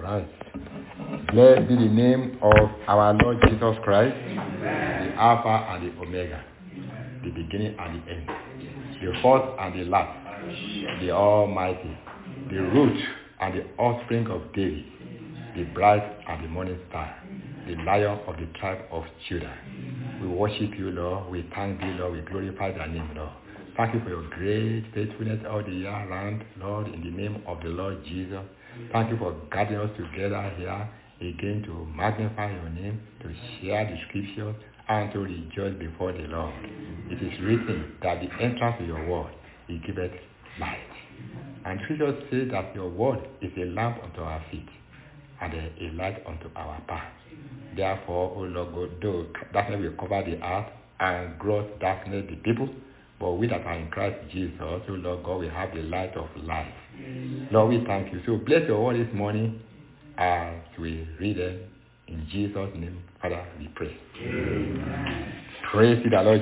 right. Blessed be the name of our Lord Jesus Christ, the Alpha and the Omega, the beginning and the end, the first and the last, the Almighty, the root and the offspring of David, the bright and the morning star, the Lion of the tribe of Judah. We worship you, Lord. We thank you, Lord. We glorify thy name, Lord. Thank you for your great faithfulness all the year round, Lord, in the name of the Lord Jesus. Thank you for gathering us together here again to magnify your name, to share the scriptures, and to rejoice before the Lord. It is written that the entrance of your word, it giveth light. And scriptures say that your word is a lamp unto our feet and a light unto our path. Therefore, O Lord God, though darkness will cover the earth and gross darkness the people, but we that are in Christ Jesus, O Lord God, we have the light of life. Lord, we thank you. So bless your word this morning as we read it. In Jesus' name, Father, we pray. Amen. Praise to the Lord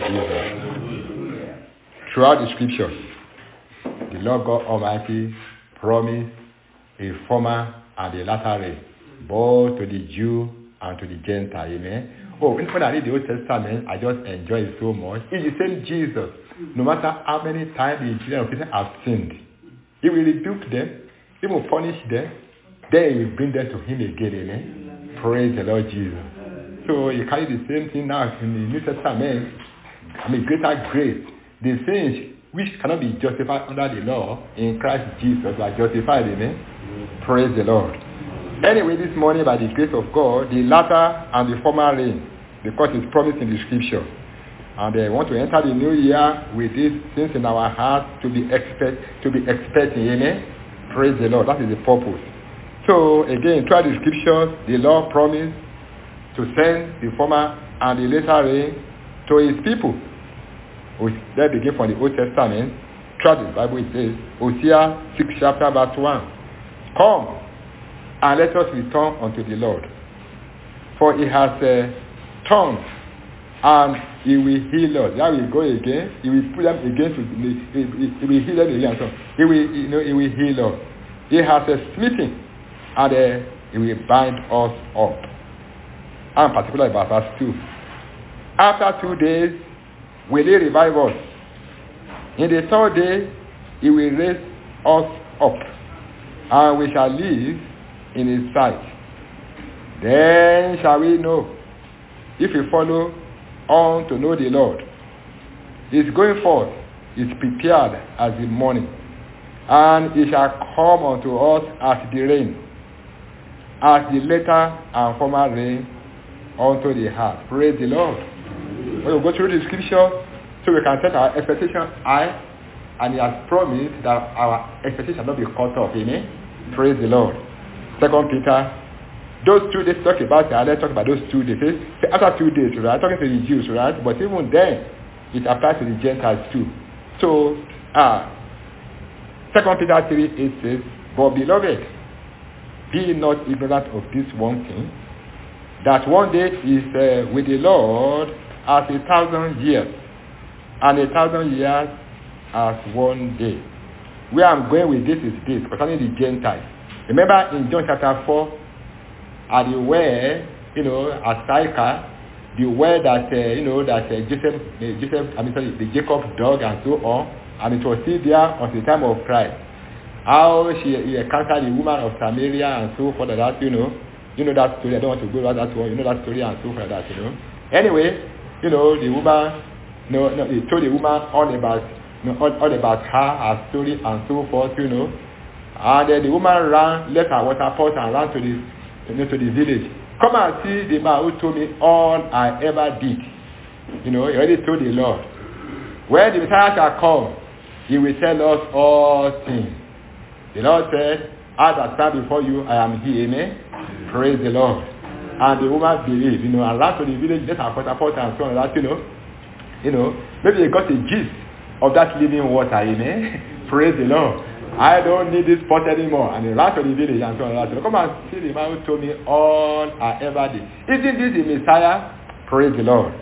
Jesus. Throughout the scriptures, the Lord God Almighty promised a former and a latter rain, both to the Jew and to the Gentile. Amen. Oh, when I read the Old Testament, I just enjoy it so much. It's the same Jesus. No matter how many times the children of Israel have sinned, he will rebuke them, he will punish them, then he will bring them to him again. Amen. Praise the Lord Jesus. So you carry the same thing now in the New Testament. Greater grace. The things which cannot be justified under the law in Christ Jesus are justified. Amen. Praise the Lord. Anyway, this morning, by the grace of God, the latter and the former rain, because it's promised in the scripture. And I want to enter the new year with these things in our hearts to be expecting. Amen. Praise the Lord. That is the purpose. So again, throughout the scriptures, the Lord promised to send the former and the latter rain to his people. Let's begin from the Old Testament. Throughout the Bible it says, Hosea 6 chapter verse 1. Come and let us return unto the Lord. For he has turned and he will heal us. There we go again. He will put them again he will heal them again. So he will heal us. He has smitten and he will bind us up. And particularly about verse 2. After 2 days will he revive us. In the third day he will raise us up, and we shall live in his sight. Then shall we know, if we follow on to know the Lord. His going forth is prepared as the morning, and he shall come unto us as the rain, as the latter and former rain unto the heart. Praise the Lord. When we go through the scripture, so we can set our expectation high, and he has promised that our expectation shall not be cut off. Amen. Praise the Lord. 2 Peter, those 2 days talk about, let's talk about those 2 days. After 2 days, right? Talking to the Jews, right? But even then, it applies to the Gentiles too. So, 2 Peter 3:8 says, but beloved, be not ignorant of this one thing, that one day is with the Lord as 1,000 years, and 1,000 years as one day. Where I'm going with this is this, concerning the Gentiles. Remember in John chapter 4, at the well, at Sychar, the well that, the Jacob dug and so on, and it was still there until the time of Christ. How he encountered the woman of Samaria and so forth, that, that story. I don't want to go over that one. You know that story and so forth, that, Anyway, the woman, he told the woman all about her story and so forth, And then the woman left her water pot and ran to the village. Come and see the man who told me all I ever did. He already told the Lord. When the Messiah shall come, he will tell us all things. The Lord said, as I stand before you, I am he. Amen. Praise the Lord. And the woman believed, and ran to the village, left her water pot and so on, that, maybe they got a gist of that living water. Amen. Praise the Lord. I don't need this pot anymore. And he ran to the village and so on. So come and see the man who told me all I ever did. Isn't this the Messiah? Praise the Lord.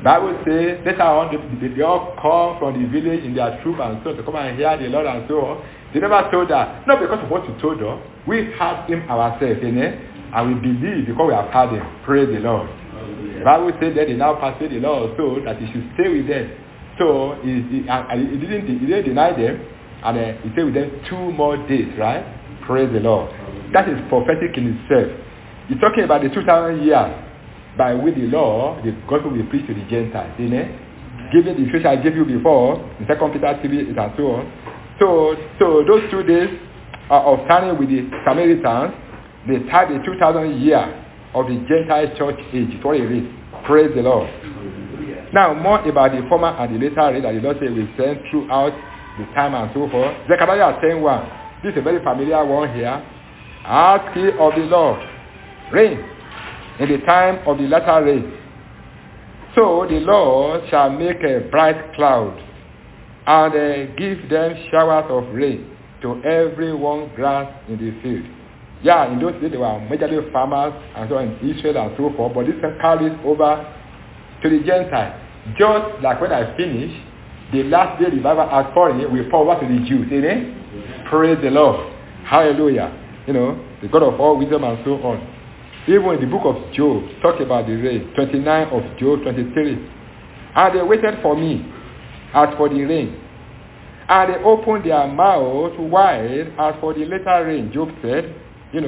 Bible says later on they all come from the village in their troop and so to come and hear the Lord and so on. They never told that, not because of what you told us. We had him ourselves, and we believe because we have had him. Praise the Lord. The Bible says that they now persuade the Lord so that he should stay with them. So he didn't deny them, and he stayed with them 2 more days, right? Praise the Lord. That is prophetic in itself. He's talking about the 2,000 years by which the law, the gospel will preach to the Gentiles. Given the scripture I gave you before, in 2 Peter 3 and so on. So those 2 days of standing with the Samaritans, they tied the 2,000 years of the Gentile church age. It's what it is. Praise the Lord. Now, more about the former and the later rain that the Lord said will send throughout the time and so forth. Zechariah 10:1. This is a very familiar one here. Ask ye of the Lord rain in the time of the latter rain. So the Lord shall make a bright cloud and give them showers of rain to every one grass in the field. Yeah, in those days there were majorly farmers and so on in Israel and so forth, but this carries over to the Gentiles. Just like when I finish, the last day the Bible has pouring, we pour over to the Jews. Amen? Praise the Lord. Hallelujah. The God of all wisdom and so on. Even in the book of Job, talk about the rain. 29 of Job 23. And they waited for me as for the rain. And they opened their mouth wide as for the later rain. Job said, And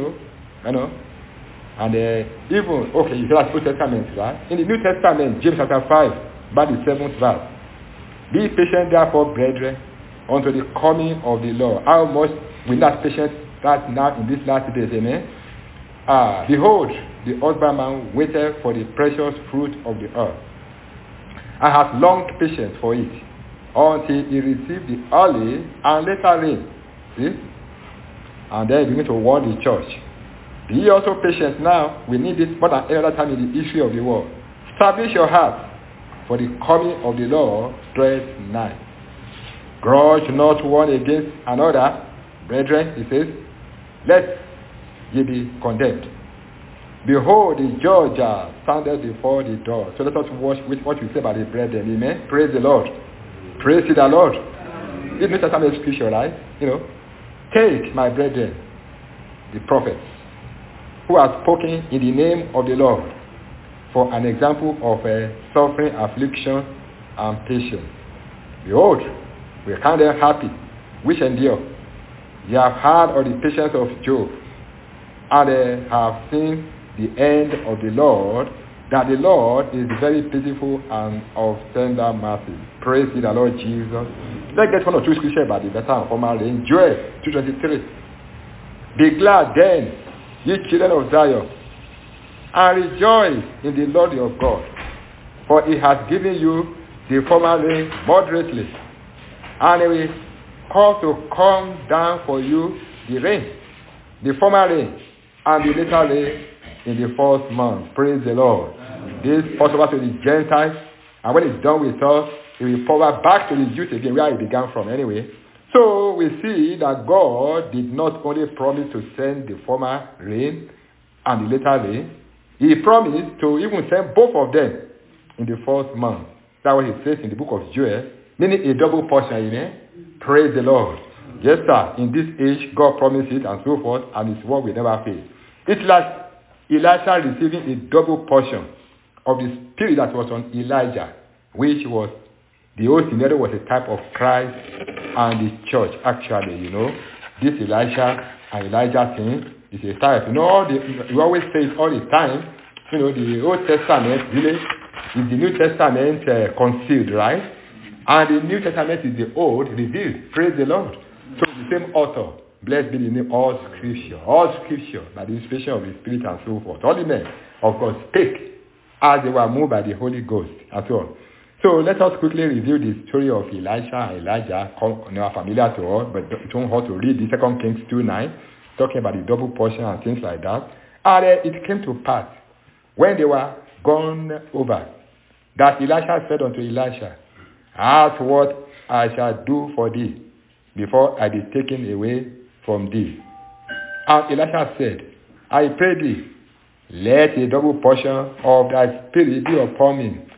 even, you said that's Old Testament, right? In the New Testament, James chapter 5, about the 7th verse. Be patient therefore, brethren, unto the coming of the Lord. How much will that patience start now in these last days, amen? Behold, the husbandman waited for the precious fruit of the earth, and hath long patience for it, until he received the early and later rain. See? And then he began to warn the church. Be ye also patient now. We need this more than any other time in the history of the world. Establish your heart, for the coming of the Lord draweth nigh. Grudge not one against another, brethren, he says, lest ye be condemned. Behold, the judge standeth before the door. So let us watch with what we say about the brethren. Amen. Praise the Lord. Praise the Lord. This New Testament scripture, right? Take my brethren, the prophets, who have spoken in the name of the Lord, for an example of suffering, affliction, and patience. Behold, we count them happy, which endure. Ye have heard of the patience of Job, and have seen the end of the Lord, that the Lord is very pitiful and of tender mercy. Praise the Lord Jesus. Let's get 1 or 2 scriptures about the better and former rain. Joel 2:23. Be glad then, ye children of Zion, and rejoice in the Lord your God, for he has given you the former rain moderately, and he will cause to come down for you the rain, the former rain, and the later rain in the 4th month. Praise the Lord. This falls over to the Gentiles, and when it's done with us, it will forward back to the Jews again, where it began from anyway. So we see that God did not only promise to send the former rain and the later rain, he promised to even send both of them in the 4th month. That's what he says in the book of Joel, meaning a double portion, amen? Praise the Lord. Yes, sir. In this age, God promised it and so forth, and his word will never fail. It's like Elisha receiving a double portion of the spirit that was on Elijah, which was, the whole scenario was a type of Christ and the church, actually, This Elisha and Elijah thing is a type. We always say it all the time, the Old Testament really is the New Testament concealed, right? And the New Testament is the Old revealed. Praise the Lord. So the same author, blessed be the name, all scripture by the inspiration of the Spirit and so forth. All the men of God spake as they were moved by the Holy Ghost and so on. So let us quickly review the story of Elisha and Elijah, familiar to us, but it won't hurt to read the 2 Kings 2:9, talking about the double portion and things like that. And it came to pass, when they were gone over, that Elisha said unto Elisha, ask what I shall do for thee, before I be taken away from thee. And Elisha said, I pray thee, let a double portion of thy spirit be upon me.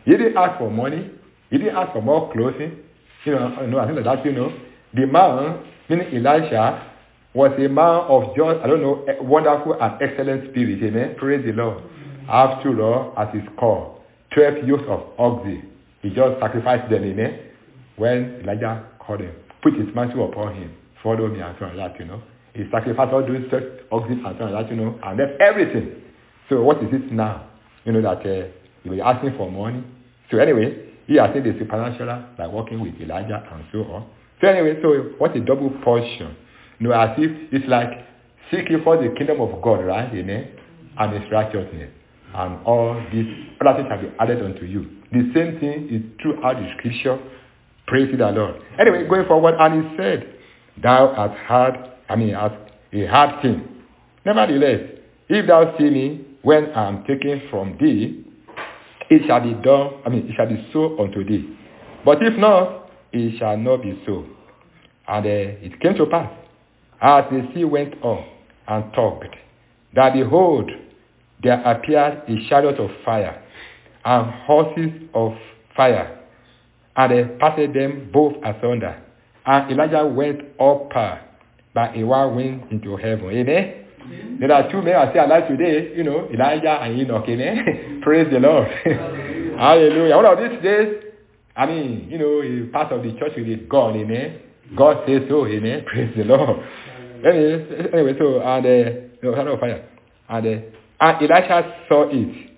He didn't ask for money. He didn't ask for more clothing. I think that, the man, meaning Elisha, was a man of just, wonderful and excellent spirit. Amen. Praise the Lord. After all, at his core, 12 yokes of oxen. He just sacrificed them, amen. When Elijah called him, put his mantle upon him, follow me and so on that, He sacrificed all those 12 oxen and so on that, and left everything. So what is it now? That he was asking for money. So anyway, he has seen the supernatural by working with Elijah and so on. So anyway, what a double portion. As if it's like seeking for the kingdom of God, right? Amen. And his righteousness. And all these other things have been added unto you. The same thing is throughout the scripture. Praise the Lord. Anyway, going forward, and he said, thou hast heard, as a hard thing. Nevertheless, if thou see me when I am taken from thee, it shall be done, it shall be so unto thee. But if not, it shall not be so. And it came to pass, as the sea went on and tugged, that behold, there appeared a chariot of fire and horses of fire, and they parted them both asunder. And Elijah went up by a whirlwind into heaven. Amen? Amen. There are two men I say alive today, Elijah and Enoch. Amen? Praise the Lord. Hallelujah. One of these days, he's part of the church with God. Amen? God says so. Amen? Praise the Lord. Anyway, chariot of fire. And Elisha saw it.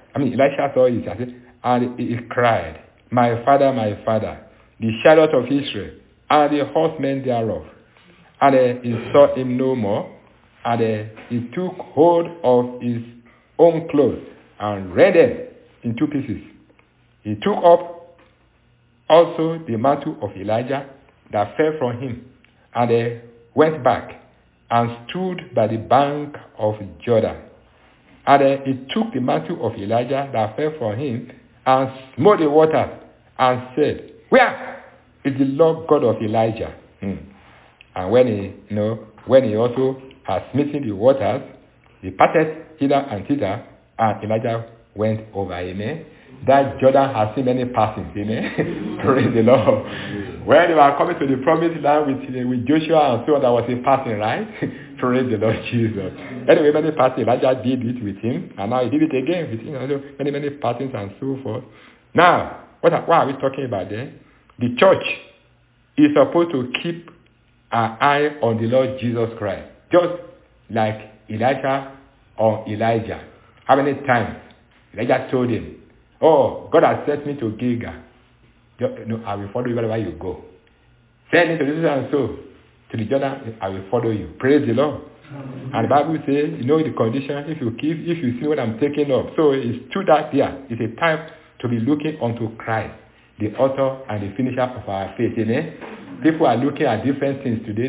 And he cried, my father, the chariot of Israel, and the horsemen thereof. And he saw him no more. And he took hold of his own clothes and rent them in two pieces. He took up also the mantle of Elijah that fell from him, and went back and stood by the bank of Jordan. And he took the mantle of Elijah that fell from him and smote the water and said, where is the Lord God of Elijah? And when he also had smitten the waters, he parted hither and thither, and Elijah went over. Amen. That Jordan has seen many passings. Amen. Praise the Lord. When they were coming to the promised land with Joshua and so on, there was a passing, right? Praise the Lord Jesus. Anyway, many passings, Elijah did it with him, and now he did it again with him. Many passings and so forth. Now, what are we talking about there? The church is supposed to keep an eye on the Lord Jesus Christ, just like Elijah or Elijah. How many times Elijah told him, oh, God has sent me to Gilgal. I will follow you wherever you go. Send me to this and so, to the Jordan, I will follow you. Praise the Lord. And the Bible says, the condition, if you see what I'm taking up. So it's true that it's a time to be looking unto Christ, the author and the finisher of our faith. Amen? People are looking at different things today,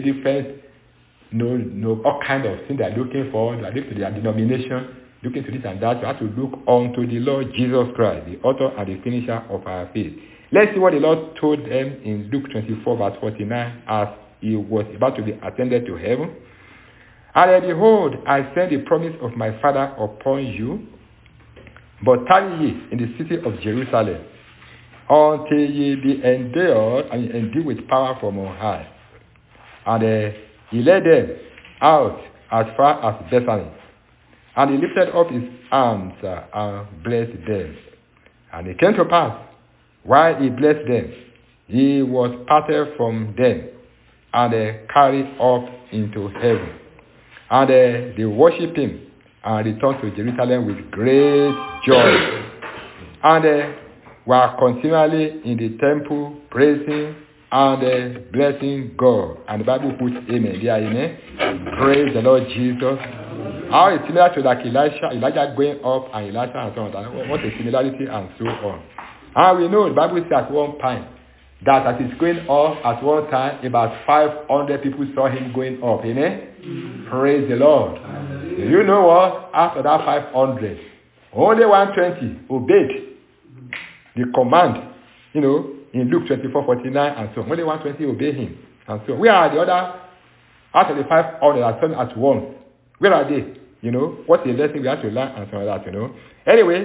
all kinds of things they're looking for. They're looking to their denomination, looking to this and that. You have to look unto the Lord Jesus Christ, the author and the finisher of our faith. Let's see what the Lord told them in Luke 24, verse 49, as he was about to be ascended to heaven. And behold, I send the promise of my Father upon you, but tarry ye in the city of Jerusalem, until ye be endued with power from on high. And he led them out as far as Bethany. And he lifted up his arms and blessed them. And it came to pass, while he blessed them, he was parted from them, and carried up into heaven. And they worshipped him, and returned to Jerusalem with great joy. And were continually in the temple, praising and blessing God. And the Bible puts amen there, amen. Praise the Lord Jesus. How it's similar to like Elijah going up and Elijah and so on. What a similarity and so on. And we know the Bible says at one time that as he's going up at one time, about 500 people saw him going up. Amen? Praise the Lord. You know what? After that 500, only 120 obeyed the command, in Luke 24:49 and so on. Only 120 obeyed him. And so where are the other, out of the 500 that turned at one? Where are they? What's the lesson we have to learn and so on that, Anyway,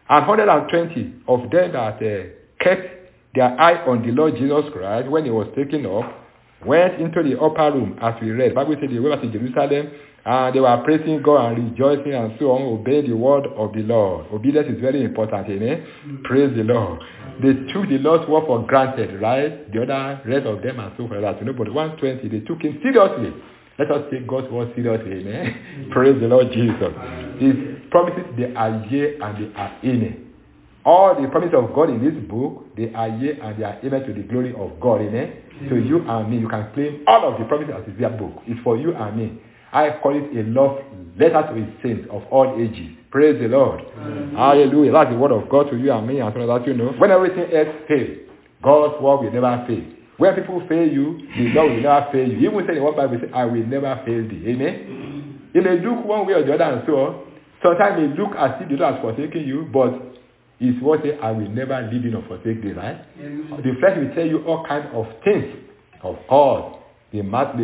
And 120 of them that kept their eye on the Lord Jesus Christ when he was taken up went into the upper room, as we read. Bible said they went to Jerusalem, and they were praising God and rejoicing and so on, obeying the word of the Lord. Obedience is very important, amen? Praise the Lord. They took the Lord's word for granted, right? The other rest of them and so forth. But 120, they took him seriously. Let us take God's word seriously, amen? Praise the Lord Jesus. His promises, they are yea and they are amen. All the promises of God in this book, they are yea and they are amen to the glory of God, amen? So you and me, you can claim all of the promises as their book. It's for you and me. I call it a love letter to his saints of all ages. Praise the Lord. Amen. Hallelujah. That's the word of God to you and me, and so that you know. When everything else fails, God's word will never fail. When people fail you, the Lord will never fail you. Even say in one Bible, say, I will never fail thee. Amen. It may look one way or the other and so on. Sometimes it may look as if the Lord has forsaken you, but his word says, I will never leave you nor forsake thee, right? Amen. The flesh will tell you all kinds of things. Of course, the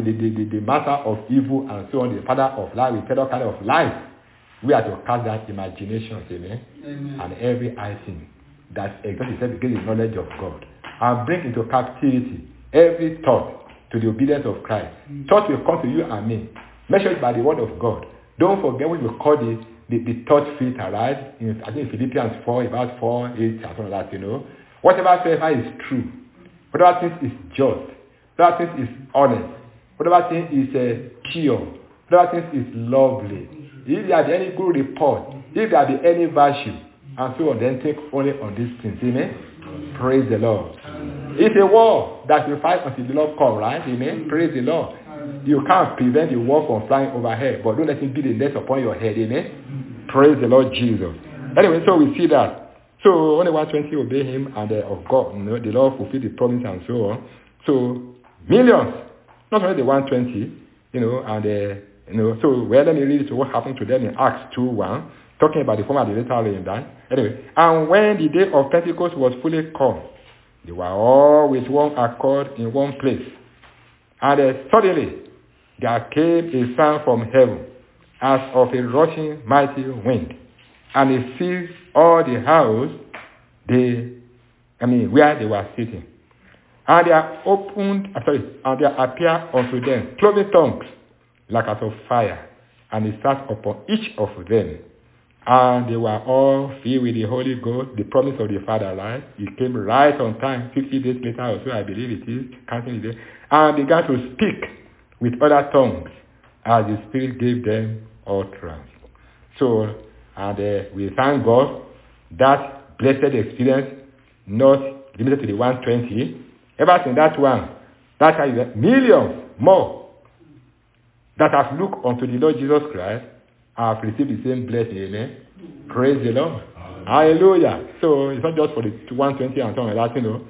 matter of evil and so on, the father of lies, we tell all kinds of lies. We are to cast that imagination, amen? Amen. And every thing that exalts itself against the knowledge of God, and bring into captivity every thought to the obedience of Christ. Thought will come to you and me, measured by the word of God. Don't forget what we call the thought filter, right? I think Philippians 4, about 4, 8, and something like that, you know. Whatever is true, whatever things is just, whatever things is honest, whatever thing is pure, whatever things is lovely, if there be any good report, if there be any virtue, and so on, then think only on these things, amen? Praise the Lord. It's a war that will fight until the Lord comes, right? Amen? Praise the Lord. You can't prevent the war from flying overhead, but don't let it be the net upon your head, amen? Praise the Lord Jesus. Anyway, so we see that. So only 120 obey him, and of God, you know, the Lord fulfilled the promise and so on. So millions, not only the 120, you know, and so let me read what happened to them in Acts 2:1, talking about the former and the later rain that. Anyway, and when the day of Pentecost was fully come, they were all with one accord in one place. And suddenly there came a sound from heaven, as of a rushing mighty wind, and it filled all the house where they were sitting. And there appeared unto them cloven tongues like as of fire, and it sat upon each of them. And they were all filled with the Holy Ghost, the promise of the Father, right? It came right on time, 50 days later or so, I believe it is, counting the day, and began to speak with other tongues as the Spirit gave them utterance. So, and we thank God that blessed experience, not limited to the 120, ever since that one, that has millions more that have looked unto the Lord Jesus Christ have received the same blessing, amen? Praise the Lord. Hallelujah. So it's not just for the 120 and something like that, you know.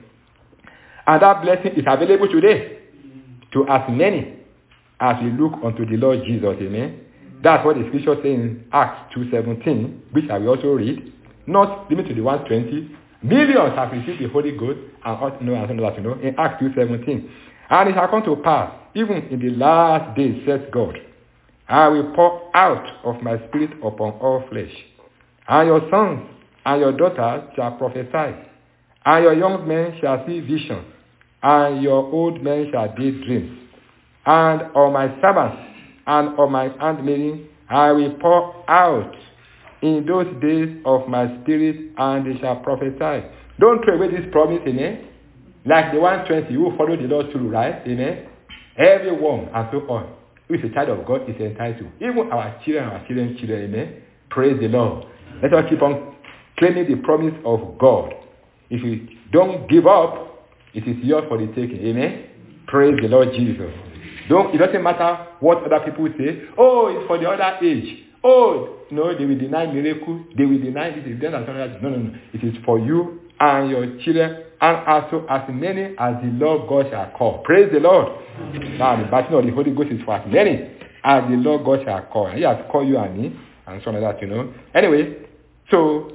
And that blessing is available today to as many as we look unto the Lord Jesus, amen? That's what the scripture says in Acts 2:17, which I will also read. Not limited to the 120. Millions have received the Holy Ghost and ought to know and something like that, you know, in Acts 2:17. And it shall come to pass, even in the last days, says God, I will pour out of my spirit upon all flesh. And your sons and your daughters shall prophesy. And your young men shall see visions. And your old men shall dream dreams. And on my servants and on my handmaiden I will pour out in those days of my spirit, and they shall prophesy. Don't throw away this promise, amen? Like the 120 who follow the Lord through, right? Amen? Everyone and so on who is a child of God is entitled. Even our children, amen? Praise the Lord. Let us keep on claiming the promise of God. If you don't give up, it is yours for the taking. Amen? Praise the Lord Jesus. It doesn't matter what other people say. Oh, it's for the other age. Oh, no, they will deny miracles. They will deny this. No. It is for you and your children, and also as many as the Lord God shall call. Praise the Lord. Now, the baptism of the Holy Ghost is for as many as the Lord God shall call. And he has called you and me, and some of that, you know. Anyway, so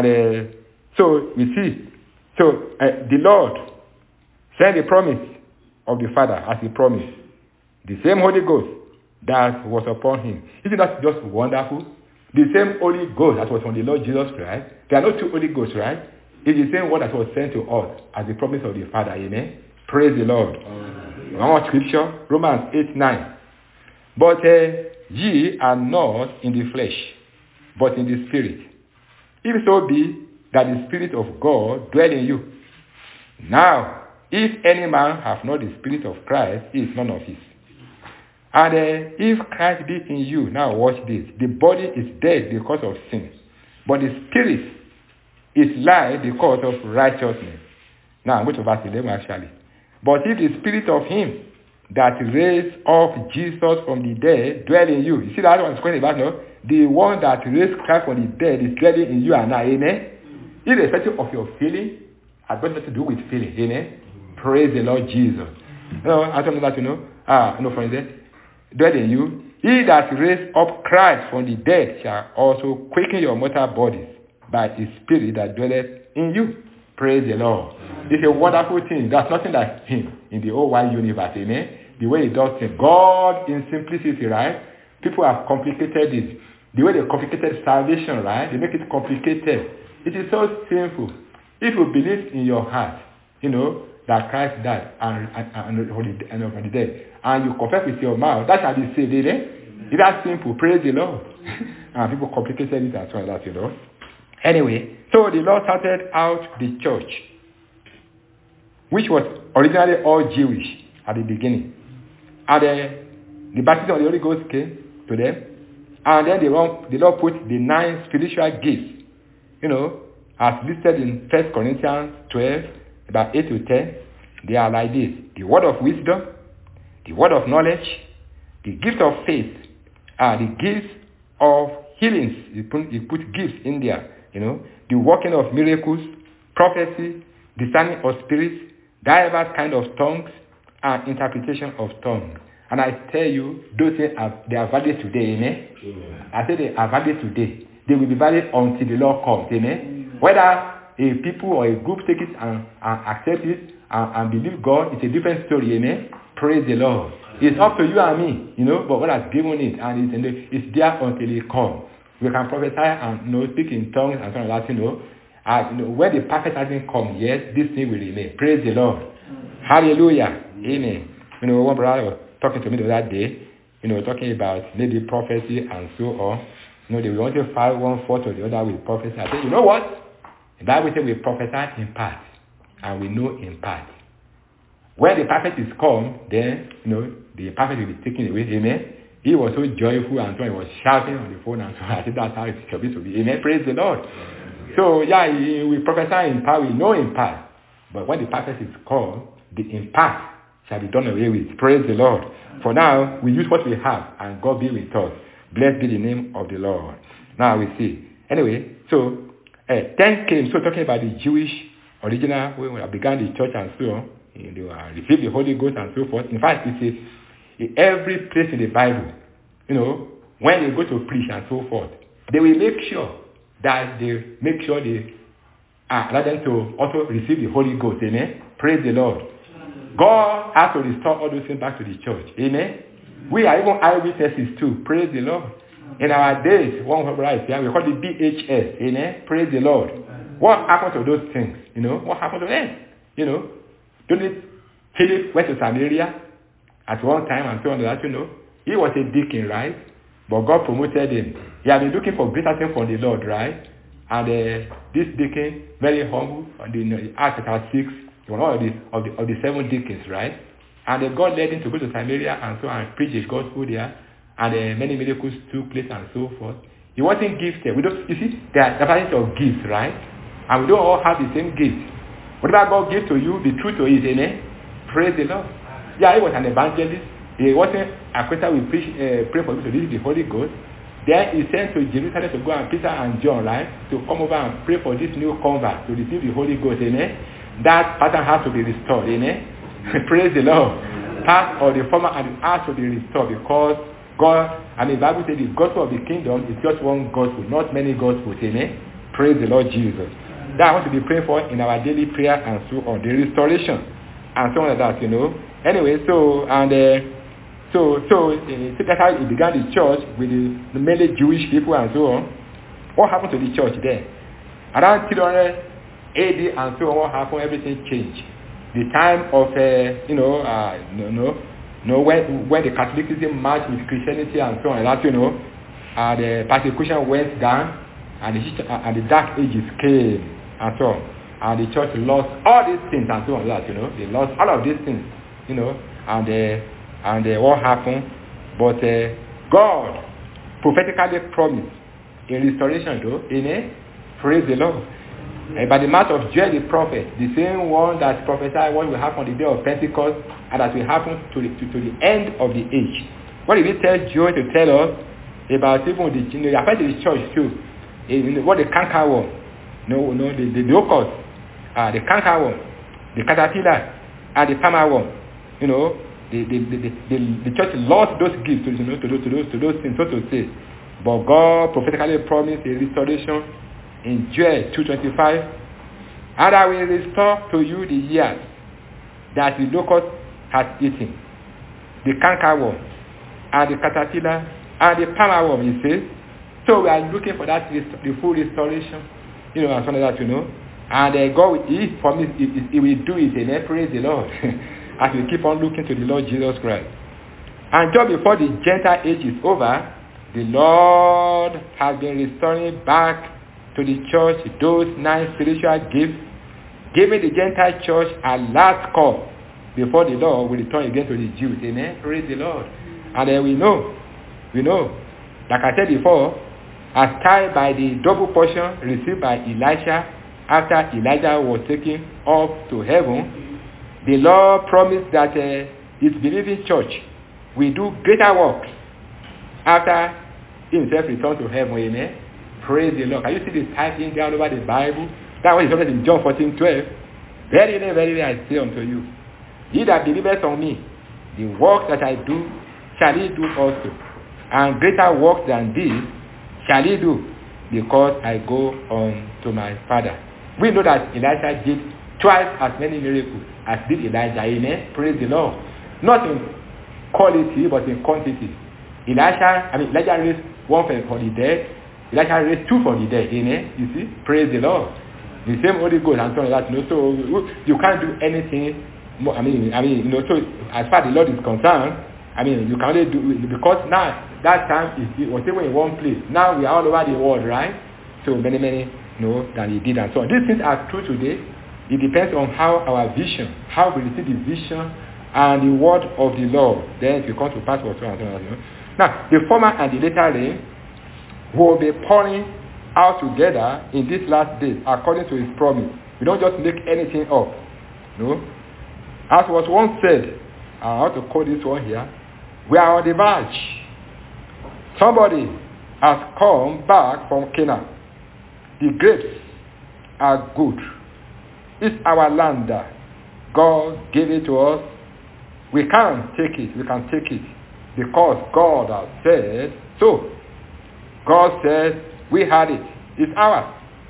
we see. So, the Lord sent the promise of the Father as he promised. The same Holy Ghost that was upon him. Isn't that just wonderful? The same Holy Ghost that was on the Lord Jesus Christ. There are no two Holy Ghosts, right? It's the same one that was sent to us as the promise of the Father. Amen. Praise the Lord. One more scripture, Romans 8:9. But ye are not in the flesh, but in the Spirit. If so be that the Spirit of God dwell in you. Now, if any man have not the Spirit of Christ, he is none of his. And if Christ be in you, now watch this. The body is dead because of sin, but the Spirit is life because of righteousness. Now, I'm going to verse 11 actually. But if the Spirit of him that raised up Jesus from the dead dwell in you. You see that one is going about now? The one that raised Christ from the dead is dwelling in you and now. Amen? Irrespective of your feeling, has got nothing to do with feeling. Amen? Praise the Lord Jesus. I don't know that, for instance, dwell in you. He that raised up Christ from the dead shall also quicken your mortal bodies by his Spirit that dwelleth in you. Praise the Lord. It's a wonderful thing. There's nothing like him in the whole wide universe. Amen? The way he does things. God in simplicity, right? People have complicated it. The way they complicated salvation, right? They make it complicated. It is so simple. If you believe in your heart, that Christ died and from the dead, and you confess with your mouth, that shall be saved. Amen? It's that simple. Praise the Lord. And people complicated it as well, that. Anyway, so the Lord started out the church, which was originally all Jewish at the beginning. And the baptism of the Holy Ghost came to them. And then the Lord put the 9 spiritual gifts, as listed in 1 Corinthians 12, about 8 to 10. They are like this: the word of wisdom, the word of knowledge, the gift of faith, the gifts of healings. He put gifts in there, the working of miracles, prophecy, discerning of spirits, diverse kind of tongues, and interpretation of tongues. And I tell you, those things they are valid today, amen? I say they are valid today. They will be valid until the Lord comes, amen? Whether a people or a group take it and accept it and believe God, it's a different story, amen? Praise the Lord. It's up to you and me, but God has given it, and it's there until it comes. We can prophesy and speak in tongues and something like that, when the perfect hasn't come yet, this thing will remain. Praise the Lord. Hallelujah. Amen. One brother was talking to me the other day, talking about maybe prophecy and so on. They want to file one foot or the other with prophecy. I said, you know what? The Bible says we prophesy in part, and we know in part. When the prophet is come, then, the prophet will be taken away. Amen. He was so joyful and so he was shouting on the phone and so I said that's how it's supposed to be. Amen. Praise the Lord. So, we prophesy in part, we know in part. But when the prophet is called, the in part shall be done away with. Praise the Lord. For now, we use what we have, and God be with us. Blessed be the name of the Lord. Now we see. Anyway, so 10 came, so talking about the Jewish original, when we began the church and so on, they received the Holy Ghost and so forth. In fact, it says, in every place in the Bible, when they go to preach and so forth, they will make sure that they allow them to also receive the Holy Ghost. Amen. Praise the Lord. God has to restore all those things back to the church. Amen. We are even eyewitnesses too. Praise the Lord. In our days, one of us here, we call it BHS. Amen. Praise the Lord. What happened to those things? What happened to them? Don't it? Philip went to Samaria at one time and so on that, He was a deacon, right? But God promoted him. He had been looking for greater things from the Lord, right? And this deacon, very humble, on the Acts chapter 6, one of the 7 deacons, right? And God led him to go to Samaria and so on and preach the gospel there. And many miracles took place and so forth. He wasn't gifted. You see, there are different of gifts, right? And we don't all have the same gift. Whatever God gives to you, be true to it, amen? Praise the Lord. Yeah, he was an evangelist. He wasn't acquainted with pray for him to receive the Holy Ghost. Then he sent to Jerusalem to go and Peter and John, right? To come over and pray for this new convert to receive the Holy Ghost, amen? That pattern has to be restored, amen? Praise the Lord. Part of the former and has to be restored because God, and the Bible says the gospel of the kingdom is just one gospel, not many gospels, amen? Praise the Lord Jesus. That I want to be praying for in our daily prayer and so on, the restoration and so on like that, Anyway, so that's how it began the church with the mainly Jewish people and so on. What happened to the church then? Around 300 AD and so on, what happened? Everything changed. The time of, when the Catholicism merged with Christianity and so on, that, the persecution went down, and the Dark Ages came and so on. And the church lost all these things and so on, that, they lost all of these things, and what happened? But God prophetically promised a restoration, though, amen? Praise the Lord. By the mouth of Joel the prophet, the same one that prophesied what will happen on the day of Pentecost and that will happen to the end of the age. What did he tell Joel to tell us about even the affect the church too? What the cankerworm, the locust, the cankerworm, the caterpillar, and the palmerworm. The church lost those gifts to those things, so to say. But God prophetically promised a restoration in Joel 2:25, and I will restore to you the years that the locust has eaten, the cankerworm, and the caterpillar, and the palmerworm, he says. So we are looking for that, the full restoration, and something like that, and God, he promised, he will do it, and praise the Lord, as we keep on looking to the Lord Jesus Christ. And just before the Gentile age is over, the Lord has been restoring back to the church those 9 spiritual gifts, giving the Gentile church a last call before the Lord will return again to the Jews. Amen. Praise the Lord. And then we know, like I said before, as tied by the double portion received by Elisha after Elijah was taken up to heaven, the Lord promised that his believing church will do greater works after himself returns to heaven. Amen. Praise the Lord. Can you see the typing down over the Bible? That's what he says in John 14:12. Verily, verily, I say unto you, he that believeth on me, the works that I do, shall he do also. And greater works than these shall he do, because I go on to my Father. We know that Elijah did twice as many miracles as did Elijah. Amen. Praise the Lord. Not in quality, but in quantity. Elijah raised 1 for the dead. Elijah raised 2 for the dead. Amen. You see? Praise the Lord. The same Holy Ghost and so on like that. So you can't do anything more. So as far as the Lord is concerned, you can only do it because now that time it was even in one place. Now we are all over the world, right? So many than he did and so on. These things are true today. It depends on how our vision, how we receive the vision and the word of the Lord. Then it will come to pass for so and so on. Now, the former and the latter rain will be pouring out together in these last days according to his promise. We don't just make anything up. No. As was once said, I have to quote this one here, we are on the verge. Somebody has come back from Canaan. The grapes are good. It's our land. God gave it to us. We can take it. We can take it because God has said so. God said we had it. It's ours.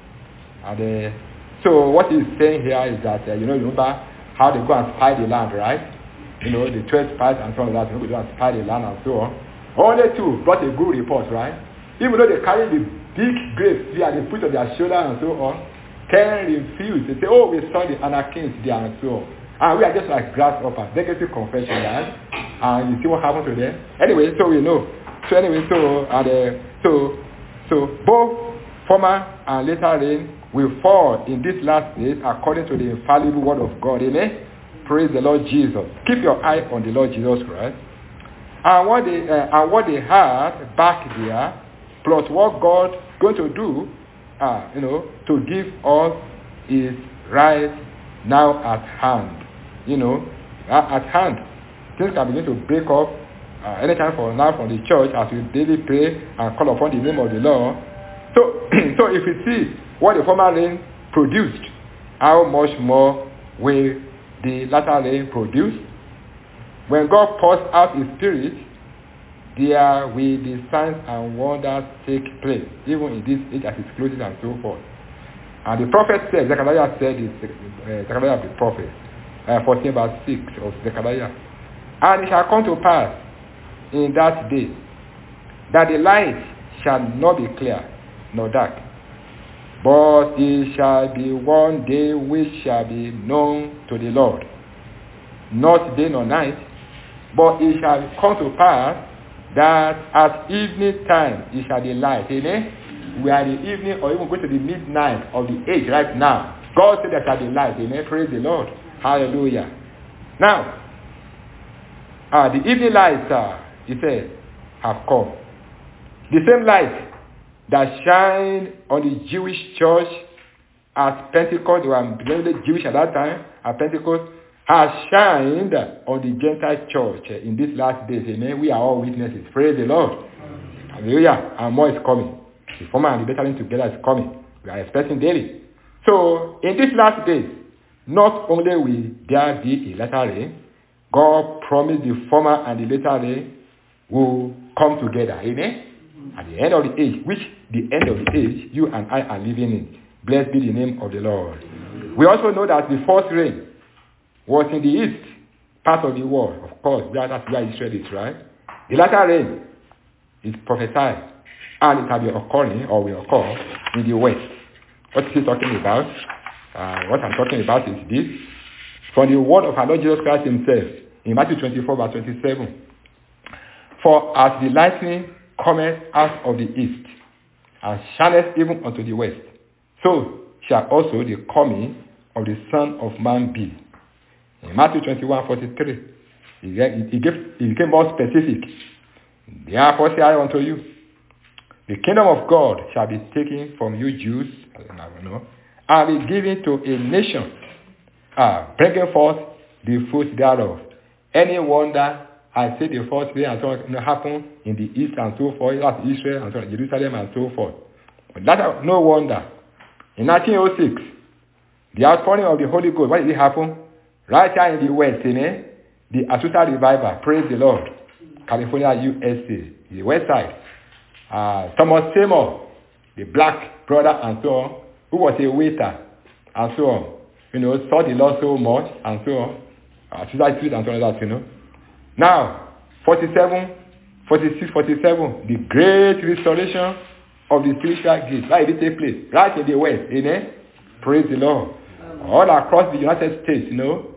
And so what he's saying here is that remember how they go and spy the land, right? The 12 spies and so on that. They go and spy the land and so on. Only 2 brought a good report, right? Even though they carry the big grapes there, they put on their shoulder and so on. 10 refused. They say, oh, we saw the Anakims there and so on. And we are just like grasshoppers. Negative confession, right? And you see what happened to them? Anyway, so we know. So both former and later rain will fall in this last days according to the infallible word of God. Amen? Praise the Lord Jesus. Keep your eye on the Lord Jesus Christ. And what they had back there, plus what God is going to do, to give us is right now at hand. At hand. Things can begin to break up anytime from now from the church as we daily pray and call upon the name of the Lord. So if we see what the former rain produced, how much more will the latter rain produce? When God pours out his spirit, there will be signs and wonders take place, even in this age as it closes and so forth. And the prophet said, Zechariah said this, Zechariah the prophet, 14 verse 6 of Zechariah. And it shall come to pass in that day, that the light shall not be clear nor dark, but it shall be one day which shall be known to the Lord, not day nor night. But it shall come to pass that at evening time it shall be light. Amen? We are in the evening or even going to the midnight of the age right now. God said there shall be light. Amen? Praise the Lord. Hallelujah. Now, the evening light, he said, have come. The same light that shined on the Jewish church at Pentecost, they were mainly Jewish at that time, at Pentecost, has shined on the Gentile church in these last days. Amen. We are all witnesses. Praise the Lord. Hallelujah. And more is coming. The former and the better together is coming. We are expecting daily. So, in these last days, not only will there be a latter rain, God promised the former and the latter rain will come together. Amen. At the end of the age, which the end of the age you and I are living in. Blessed be the name of the Lord. We also know that the first rain was in the east part of the world. Of course, that's where Israel is, right? The latter rain is prophesied, and it will be occurring, or will occur, in the west. What is he talking about? What I'm talking about is this. From the word of our Lord Jesus Christ himself, in Matthew 24, verse 27. For as the lightning cometh out of the east, and shineth even unto the west, so shall also the coming of the Son of Man be. In Matthew 21:43, he became more specific. Therefore say I unto you, the kingdom of God shall be taken from you Jews, and be given to a nation, bringing forth the fruit thereof. Any wonder, I say the first day and so on happen in the east and so forth, that's Israel and so on, Jerusalem and so forth. But that no wonder. In 1906, the outpouring of the Holy Ghost, what did it happen? Right here in the West, the Azusa Revival, praise the Lord, California, USA, the West side. Thomas Seymour, the black brother and so on, who was a waiter and so on, saw the Lord so much and so on, Azusa Street and so on like that, Now, 47, 46, 47, the great restoration of the spiritual gifts. Why did it take place? Right in the West, Praise the Lord. All across the United States,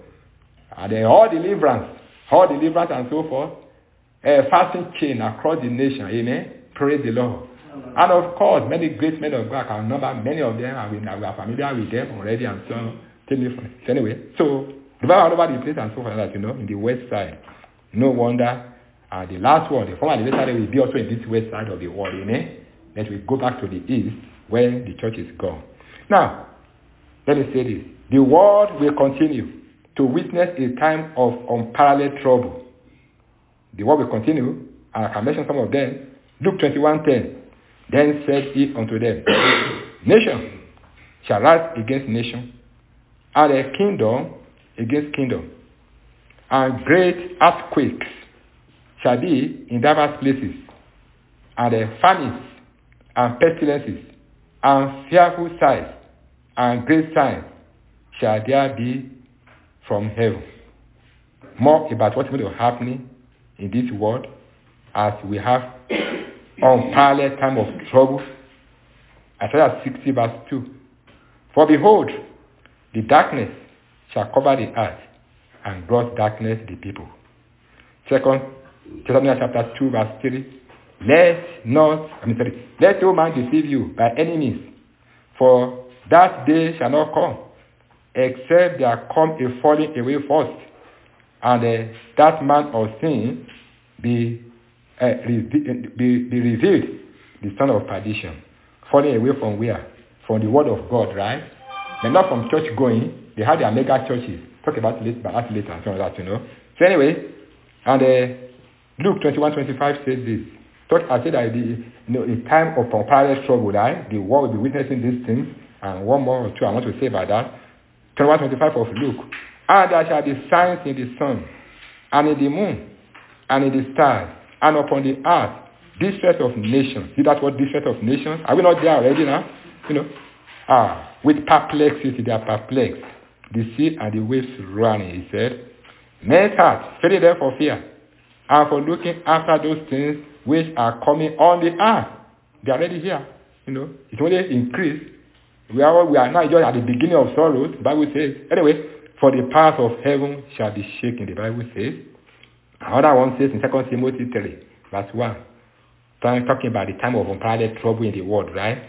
and then all deliverance and so forth. Fasting chain across the nation, amen. Praise the Lord. And of course, many great men of God, I can remember many of them, and we are familiar with them already and so on. So anyway, so the Bible all over the place and so forth, that, in the west side. No wonder, the last one, the former and the later will be also in this west side of the world, amen. Then we go back to the east, where the church is gone. Now, let me say this. The world will continue to witness a time of unparalleled trouble. The world will continue, and I can mention some of them. Luke 21:10. Then said he unto them, Nation shall rise against nation, and a kingdom against kingdom, and great earthquakes shall be in diverse places, and famines and pestilences, and fearful sights, and great signs shall there be from heaven. More about what's going to happen in this world as we have unparalleled time of trouble. Isaiah 60 verse 2. For behold, the darkness shall cover the earth, and gross darkness the people. 2 Thessalonians chapter 2 verse 3. Let no man deceive you by any means, for that day shall not come, except there come a falling away first, and that man of sin be revealed, the son of perdition. Falling away from where? From the word of God, right? But not from church going. They have their mega churches. Talk about it later and so on that, So anyway, and Luke 21:25 says this. I said that in time of unparalleled trouble, right? The world will be witnessing these things. And one more or two I want to say about that. 21:25 of Luke. And there shall be signs in the sun, and in the moon, and in the stars, and upon the earth, distress of nations. See that word, distress of nations? Are we not there already now? With perplexity, they are perplexed. The sea and the waves running, he said. Men's hearts, failing them for fear. and for looking after those things which are coming on the earth. They are already here. It's only increased. We are now just at the beginning of sorrows, the Bible says. Anyway, for the powers of heaven shall be shaken, the Bible says. Another one says in 2 Timothy 3, verse 1, talking about the time of unparalleled trouble in the world, right?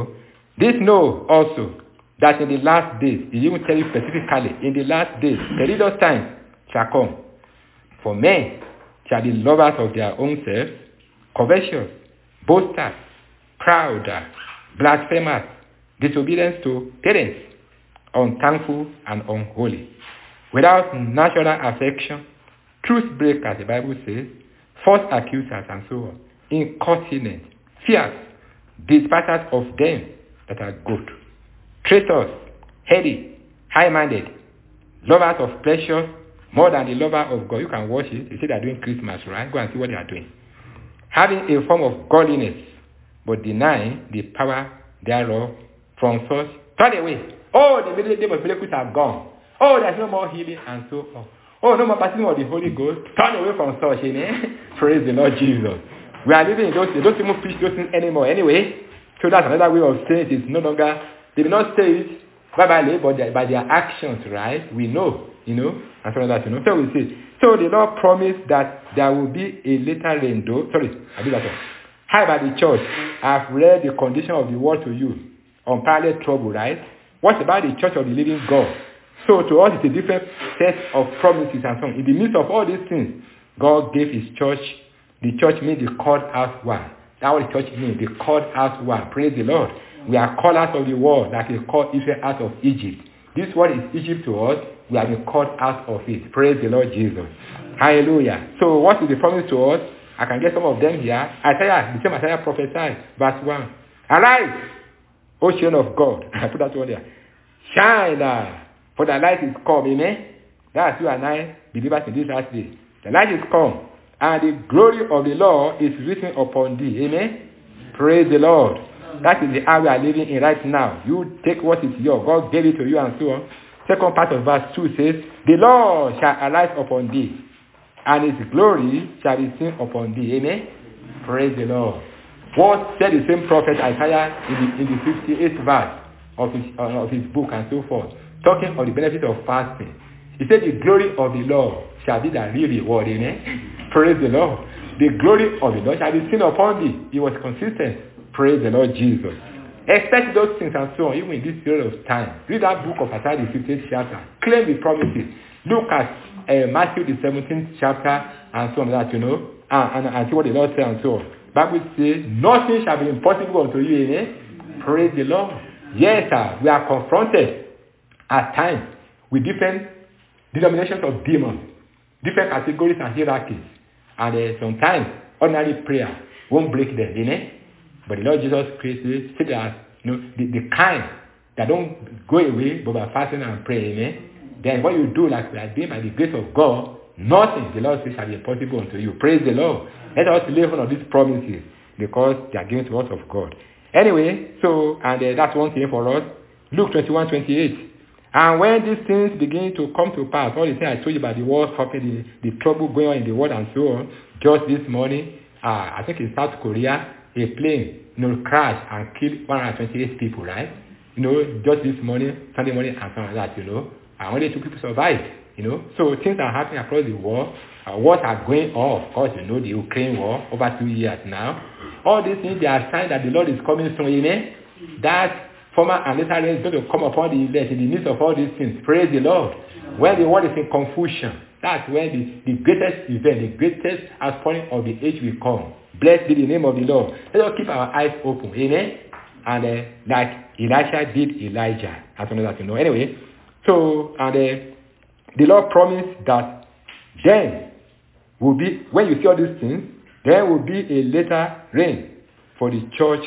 This know also that in the last days, he even tell you specifically, in the last days, perilous times shall come. For men shall be lovers of their own selves, covetous, boasters, proud, blasphemers, disobedient to parents, unthankful and unholy, without natural affection, truth breakers, the Bible says, false accusers and so on, incontinent, fierce, despisers of them that are good, traitors, heady, high-minded, lovers of pleasure more than the lover of God. You can watch it. You say they are doing Christmas, right? Go and see what they are doing. Having a form of godliness, but denying the power thereof, from such turn away. Oh, the miracles are gone. Oh, there's no more healing and so on. Oh, no more baptism of the Holy Ghost. Turn away from such. Amen. Praise the Lord Jesus. We are living in those days. They don't even preach those things anymore. Anyway, so that's another way of saying it. It's no longer, they will not say it verbally, but by their actions, right? We know, and so on that, So we see. So the Lord promised that there will be a later rain, though. Sorry, I did that one. Hi, by the church, I've read the condition of the world to you. Unparalleled trouble, right? What about the church of the living God? So to us, it's a different set of promises and so on. In the midst of all these things, God gave his church. The church means the called out one. That's what the church means, the called out one. Praise the Lord. We are called out of the world like he called Israel out of Egypt. This word is Egypt to us. We have been called out of it. Praise the Lord Jesus. Hallelujah. So what is the promise to us? I can get some of them here. The same Isaiah prophesied, verse 1. Arise, O children of God. I put that one there. Shine, for the light is come. Amen. That's you and I, believers in this last day. The light is come, and the glory of the Lord is written upon thee. Amen. Praise the Lord. That is the hour we are living in right now. You take what is yours. God gave it to you and so on. Second part of verse 2 says, the Lord shall arise upon thee, and his glory shall be seen upon thee. Amen. Praise the Lord. What said the same prophet Isaiah in the 58th verse of his book and so forth, talking of the benefit of fasting. He said the glory of the Lord shall be the real reward. Amen. Praise the Lord. The glory of the Lord shall be seen upon thee. He was consistent. Praise the Lord Jesus. Expect those things and so on, even in this period of time. Read that book of Isaiah, the 15th chapter. Claim the promises. Look at Matthew, the 17th chapter, and so on that, and see what the Lord says and so on. Bible says, nothing shall be impossible unto you, amen? Praise the Lord. Yes, sir, we are confronted at times with different denominations of demons, different categories and hierarchies. And sometimes ordinary prayer won't break them, amen? But the Lord Jesus Christ said that, the kind that don't go away but by fasting and praying, amen? Then what you do, like we are doing by the grace of God, nothing, the Lord says, shall be impossible unto you. Praise the Lord. Let us live on these promises because they are given to us of God. Anyway, so, and that's one thing for us. Luke 21:28. And when these things begin to come to pass, all the things I told you about the war, the trouble going on in the world and so on, just this morning, I think in South Korea, a plane, crashed and killed 128 people, right? Just this morning, Sunday morning, and something like that, and only 2 people survived, So things are happening across the world. Wars are going on, of course, the Ukraine war, over 2 years now. All these things, they are signs that the Lord is coming soon, amen? That former and later rain is going to come upon the elect in the midst of all these things. Praise the Lord. When the world is in confusion, that's when the greatest event, the greatest outpouring of the age will come. Blessed be the name of the Lord. Let us keep our eyes open, amen? And like Elisha did Elijah, as well as Anyway, so, and the Lord promised that then will be, when you see all these things, there will be a later rain for the church,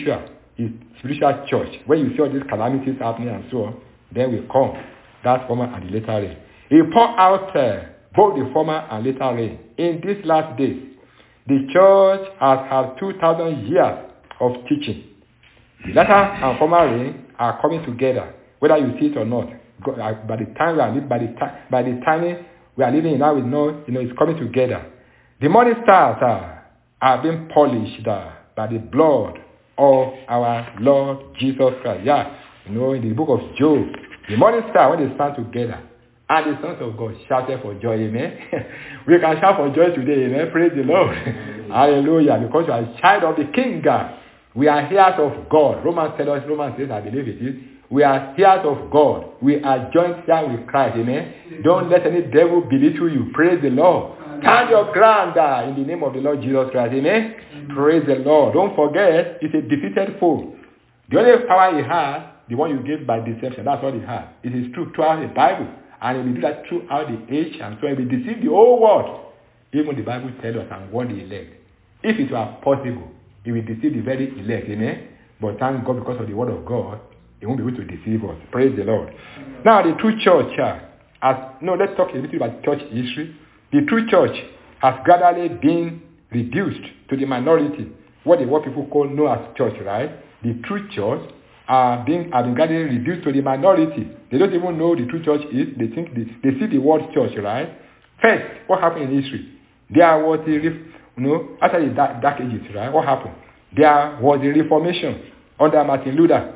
spiritual church. When you see all these calamities happening and so on, then will come that former and the later rain. He poured out both the former and later rain. In these last days, the church has had 2,000 years of teaching. The latter and former rain are coming together, whether you see it or not. By the time we are living, by the time we are living in now, we know, it's coming together. The morning stars are being polished by the blood of our Lord Jesus Christ. Yeah, in the book of Job, the morning star, when they stand together, and the sons of God shouted for joy, amen. We can shout for joy today, amen. Praise the Lord. Hallelujah. Because you are a child of the King. We are heirs of God. Romans says, I believe it is. We are heirs of God. We are joint here with Christ, amen. Don't let any devil belittle you. Praise the Lord. Stand your ground in the name of the Lord Jesus Christ, amen. Praise the Lord. Don't forget, it's a defeated foe. The only power he has, the one you gave by deception, that's all he has. It is true throughout the Bible. And he will do that throughout the age, and so he will deceive the whole world. Even the Bible tells us and warn the elect. If it were possible, he will deceive the very elect, amen? But thank God, because of the word of God, he won't be able to deceive us. Praise the Lord. Now, the true church, let's talk a little about church history. The true church has gradually been reduced to the minority, what people know as church, right? The true church have been gradually reduced to the minority. They don't even know the true church is. They think they see the word church, right? First, what happened in history? There was after the dark ages, right? What happened? There was a reformation under Martin Luther,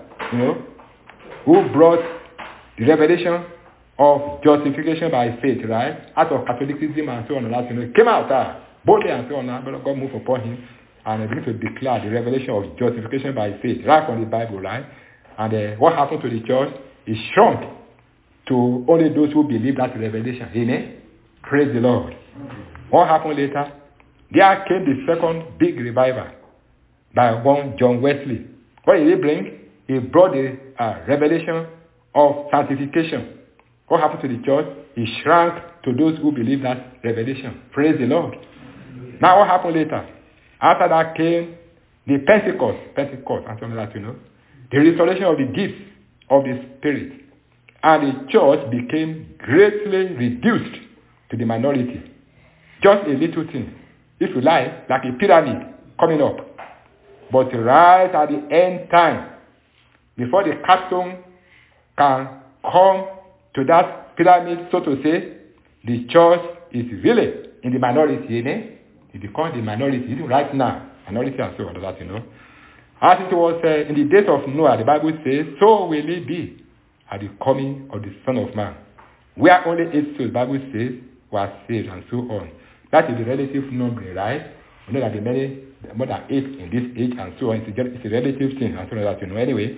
who brought the revelation of justification by faith, right? Out of Catholicism and so on and that, came out boldly and so on. But God moved upon him and began to declare the revelation of justification by faith, right from the Bible, right? And what happened to the church? It shrunk to only those who believe that revelation. Amen? Praise the Lord. What happened later? There came the second big revival by one John Wesley. What did he bring? He brought the revelation of sanctification. What happened to the church? It shrank to those who believe that revelation. Praise the Lord. Now what happened later? After that came the Pentecost, and something like that, the restoration of the gifts of the Spirit. And the church became greatly reduced to the minority. Just a little thing. If you like a pyramid coming up. But right at the end time, before the capstone can come to that pyramid, so to say, the church is really in the minority, amen? It becomes the minority, even right now, minority and so on, that, As it was in the days of Noah, the Bible says, so will it be at the coming of the Son of Man. Where only 8 souls, the Bible says, were saved and so on. That is the relative number, right? We know that there are many, more than 8 in this age and so on. It's a relative thing and so on, that, Anyway,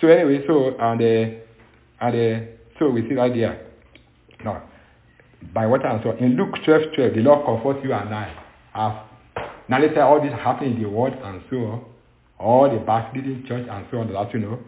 so we see right there. Now, by what and so on. In Luke 12:12, the Lord comforts you and I. Now let's say all this happening in the world and so on, all the backsliding church and so on,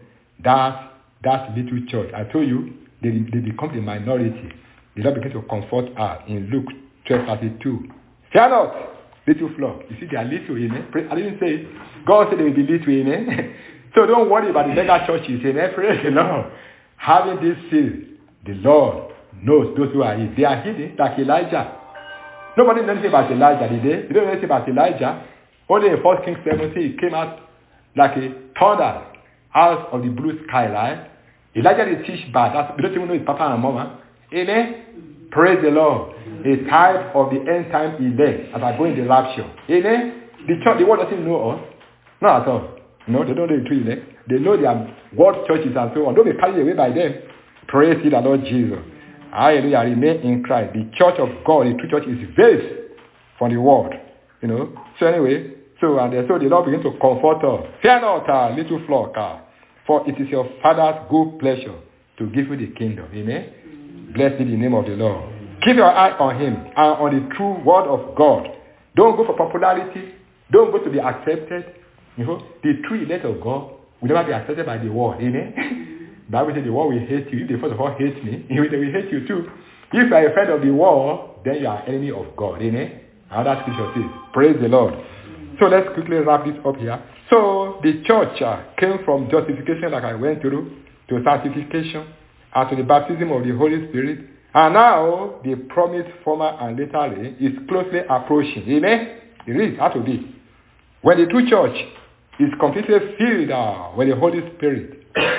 that little church. I told you, they become the minority. The Lord begins to comfort us in Luke 12:32. Fear not, little flock. You see, they are little, amen. I didn't say it. God said they will be little, amen. So don't worry about the mega churches, amen. Praise the Lord. Having this seal, the Lord knows those who are hid. They are hidden like Elijah. Nobody knows anything about Elijah, did they? They don't know anything about Elijah. Only in 1 Kings 17, he came out like a thunder out of the blue sky, right? Elijah did teach bad. We don't even know his papa and mama. Amen? Praise the Lord. A type of the end time elect as I go in the rapture. Amen? The church, the world doesn't know us. Not at all. No, they don't know the true elect. They know their world churches and so on. Don't be carried away by them. Praise the Lord Jesus. Hallelujah. Remain in Christ. The church of God, the true church, is veiled from the world. So anyway, so the Lord begins to comfort us. Fear not, little flock, for it is your Father's good pleasure to give you the kingdom. Amen. Blessed be the name of the Lord. Keep your eye on him and on the true word of God. Don't go for popularity. Don't go to be accepted. The true elect of God will never be accepted by the world. Amen. The Bible says the world will hate you. If they first of all hate me, they will hate you too. If you are a friend of the world, then you are enemy of God. Amen. How that scripture says. Praise the Lord. So let's quickly wrap this up here. So the church came from justification, like I went through, to sanctification, and to the baptism of the Holy Spirit. And now the promised former and later rain is closely approaching. Amen. It is how to be. When the true church is completely filled with the Holy Spirit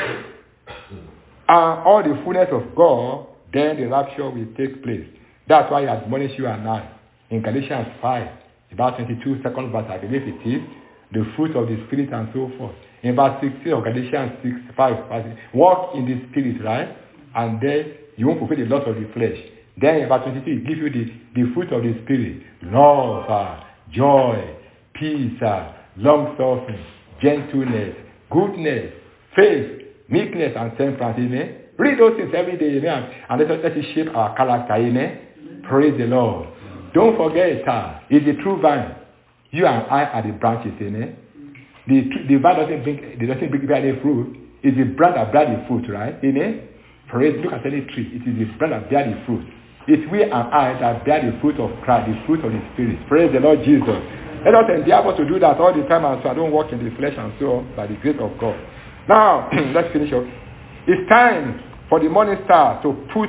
and all the fullness of God, then the rapture will take place. That's why he admonished you and I in Galatians 5. About 22, second verse, I believe it is. The fruit of the Spirit and so forth. In verse 16 of Galatians 6:5, walk in the Spirit, right? And then you won't fulfill the lust of the flesh. Then in verse 22, it gives you the fruit of the Spirit. Love, joy, peace, long-suffering, gentleness, goodness, faith, meekness, and temperance. Amen. Read those things every day. Amen. And let it shape our character. Amen. Praise the Lord. Don't forget, it's the true vine. You and I are the branches. Amen. The vine doesn't bring any fruit. It's the branch that bears the fruit, right? Amen. Praise. Look at any tree. It is the branch that bears the fruit. It's we and I that bear the fruit of Christ, the fruit of the Spirit. Praise the Lord Jesus. Let us endeavor to do that all the time, and so I don't walk in the flesh and so on, by the grace of God. Now, let's finish up. It's time for the morning star to put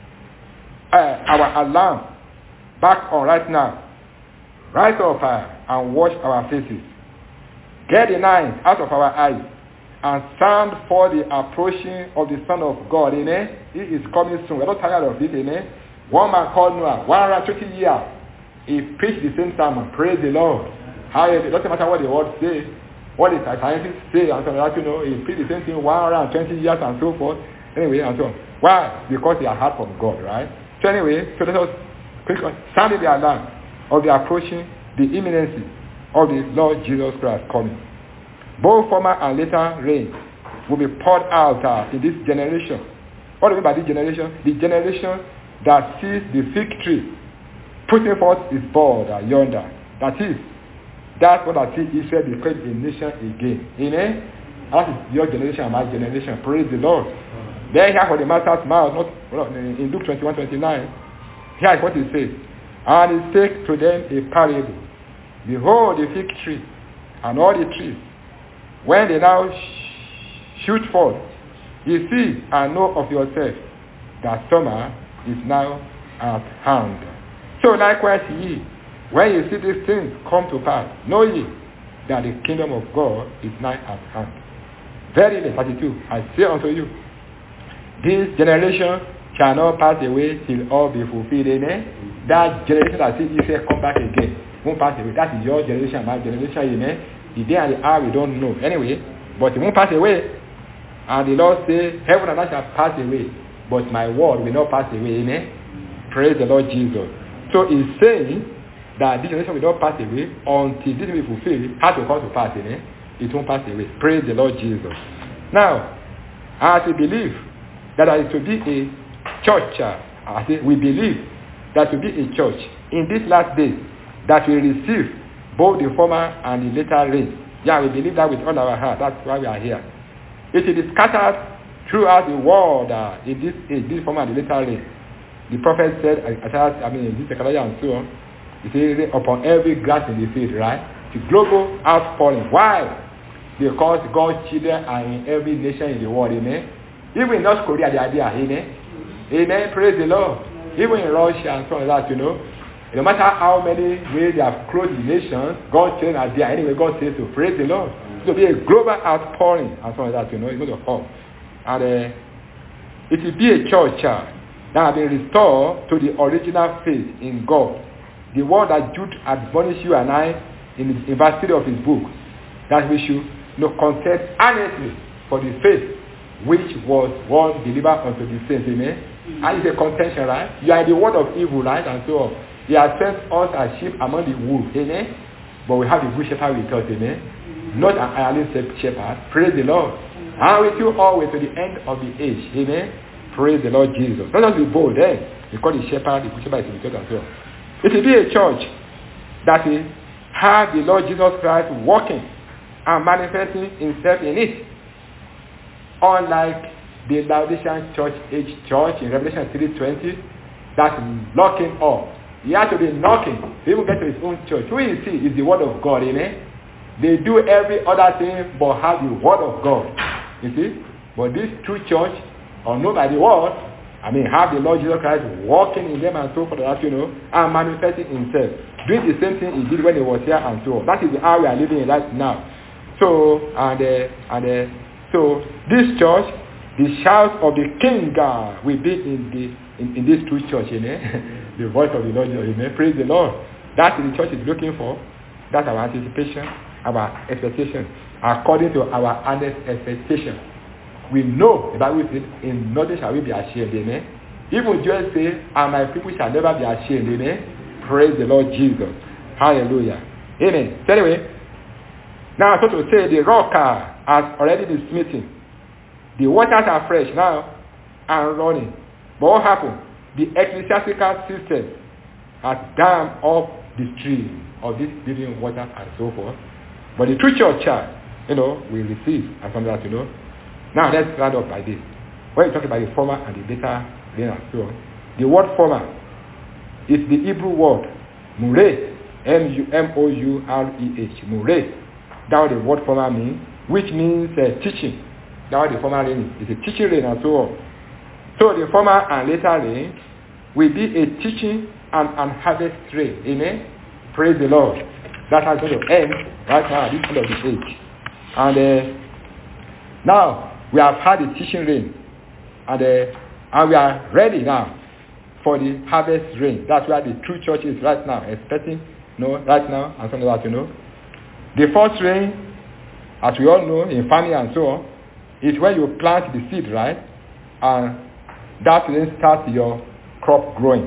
our alarm back on right now. Rise up and wash our faces. Get the night out of our eyes and stand for the approaching of the Son of God. Amen. He is coming soon. We're not tired of it. Amen. One man called Noah, 120 years. He preached the same sermon. Praise the Lord. It doesn't matter what the word says, what the scientists say, and so on. He preached the same thing 120 years and so forth. Anyway, and so on. Why? Because they are heard from God, right? So anyway, so let us quickly sound the alarm of the approaching, the imminency of the Lord Jesus Christ coming. Both former and later rain will be poured out in this generation. What do we mean by this generation? The generation that sees the fig tree putting forth its bud yonder. That's what I see Israel became a nation again. Amen? That is your generation and my generation. Praise the Lord. Then here for the master's mouth, not in Luke 21:29. Here is what he says. And he spake to them a parable. Behold the fig tree and all the trees, when they now shoot forth, ye see and know of yourself that summer is now at hand. So likewise ye, when you see these things come to pass, know ye that the kingdom of God is nigh at hand. Verily, 32, I say unto you, this generation shall not pass away till all be fulfilled. Amen. That generation that sees Israel come back again won't pass away. That is your generation, my generation. Amen. The day and the hour we don't know. Anyway, but it won't pass away. And the Lord says, heaven and earth shall pass away, but my word will not pass away. Amen. Praise the Lord Jesus. So he's saying that this generation will not pass away until this will be fulfilled. Has to come to pass. Amen. It won't pass away. Praise the Lord Jesus. Now, as we believe that there is to be a church, we believe that to be a church in this last day that will receive both the former and the later rain. Yeah, we believe that with all our heart. That's why we are here. It will be scattered throughout the world in this age, this former and the later rain. The prophet said, this Zechariah and so on, he said, upon every grass in the field, right? The global outpouring. Why? Because God's children are in every nation in the world, amen? Even in North Korea, they are there, amen? Amen, praise the Lord. Even in Russia and so on like that, no matter how many ways they have closed the nations, God's children are there. Anyway, God says to praise the Lord. It will be a global outpouring and so on like that, it's going to come. And it will be a church that has been restored to the original faith in God. The word that Jude admonished you and I in verse 3 of his book, that we should contend earnestly for the faith which was once delivered unto the saints. Amen. And it's a contention, right? You are in the world of evil, right? And so on. He has sent us as sheep among the wolves. Amen. But we have the good shepherd with us. Amen. Not an iron shepherd. Praise the Lord. And with you always to the end of the age. Amen. Praise the Lord Jesus. Let us be bold then. Because the shepherd, the good shepherd is with us as well. It will be a church that will have the Lord Jesus Christ working and manifesting himself in it. Unlike the Laodicean church age church in Revelation 3:20, that's knocking up. He has to be knocking to even get to his own church. Who you see is the word of God, amen? They do every other thing but have the word of God. You see? But this true church, or know by the word, have the Lord Jesus Christ walking in them and so forth, and manifesting himself. Doing the same thing he did when he was here and so on. That is the hour we are living in right now. So, so this church, the shout of the King will be in this true church, amen. The voice of the Lord, amen. Praise the Lord. That the church is looking for. That's our anticipation, our expectation. According to our honest expectation. We know, the Bible says, in nothing shall we be ashamed. Amen. Even Jesus says, and my people shall never be ashamed. Amen. Praise the Lord Jesus. Hallelujah. Amen. So anyway, now so to say, the rock has already been smitten. The waters are fresh now and running. But what happened? The ecclesiastical system has dammed up the stream of this living water and so forth. But the true church, will receive and from that, Now let's round up like this. When you talk about the former and the later rain and so on, the word former is the Hebrew word mureh, M-U-M-O-U-R-E-H, mureh. That's what the word former means, which means teaching. That's what the former rain is. It's a teaching rain and so on. So the former and later rain will be a teaching and harvest rain. Amen? Praise the Lord. That has going to end right now at this end of the age. And now we have had the teaching rain. And we are ready now for the harvest rain. That's where the true church is right now, expecting, right now, and something like that, The first rain, as we all know, in farming and so on, is when you plant the seed, right? And that rain starts your crop growing.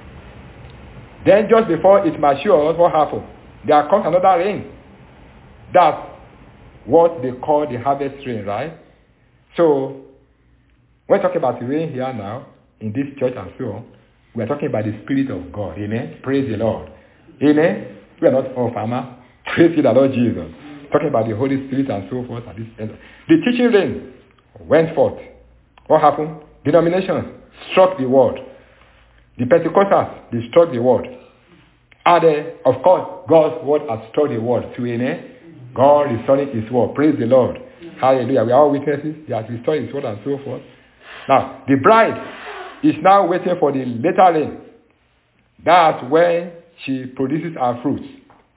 Then just before it matures, what happens? There comes another rain. That's what they call the harvest rain, right? So, when talking about the rain here now, in this church and so on, we are talking about the Spirit of God. Amen? Praise the Lord. Amen? We are not all farmer. Praise the Lord Jesus. Talking about the Holy Spirit and so forth. At this end. The teaching rain went forth. What happened? Denominations struck the word. The Pentecostals, they struck the word. And of course, God's word has struck the word too. Amen? God is restoring his word. Praise the Lord. Hallelujah. We are all witnesses. He has restored his word and so forth. Now, the bride is now waiting for the later rain. That's when she produces her fruits.